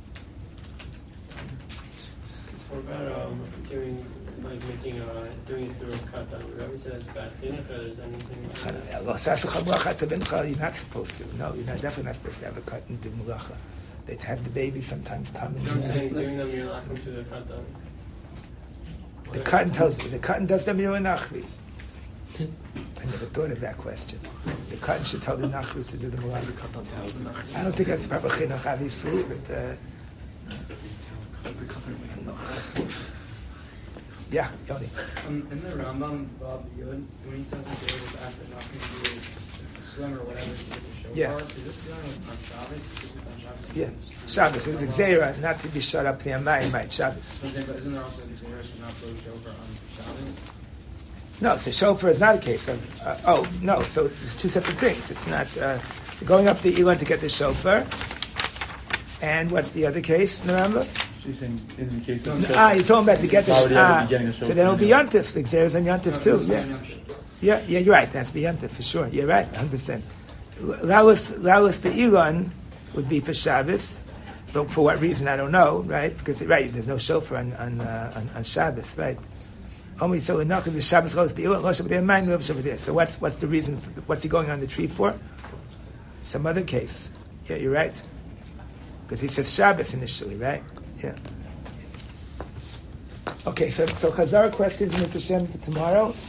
What about um, doing, like making a, doing it through a cut down? Would you say that's bad thing if there's anything like that? You're not supposed to. No, you're not, definitely not supposed to have a cut and do mulacha. They'd have the baby sometimes come You know what I'm in. saying? Doing them, you're not going to the cut down. The cotton tells me, the cotton does them you're a nachri. I never thought of that question. The cotton should tell the nachri to do the mulacha. I don't think that's proper chinuch, obviously, but uh, yeah, Yoni. Um, in the Rambam, Bob Yud, when he says that they was asked that not to do a swim or whatever to get the shofar, Yeah. is this dealing with on Shabbos? Is it on Shabbos? Yeah, Shabbos. It's a gzeira not to be shut up the Amayim, right? Shabbos. So I'm saying, but isn't there also a gzeira to not blow shofar on Shabbos? No, so shofar is not a case of. Uh, oh no, so it's two separate things. It's not uh, going up the Elon to get the shofar. And what's the other case? Remember? She's saying in the case of Ah, you're talking about to get the Already ah, already getting the so shofar, then it'll be yeah. yontif. The gzeira is on yontif too. Yeah, yeah, yeah. You're right. That's be yontif for sure. You're right, one hundred percent. Lalas lalas be'ilon would be for Shabbos, but for what reason I don't know. Right? Because right, there's no shofar on on, uh, on, on Shabbos, right? Only so enough of the Shabbos lalas be'ilon lo shabbat mind lo shabbat there. So what's what's the reason? For, what's he going on the tree for? Some other case. Yeah, you're right. Because he says Shabbos initially, right? Yeah. Okay, so so Chazar questions, Mister Shem, for tomorrow.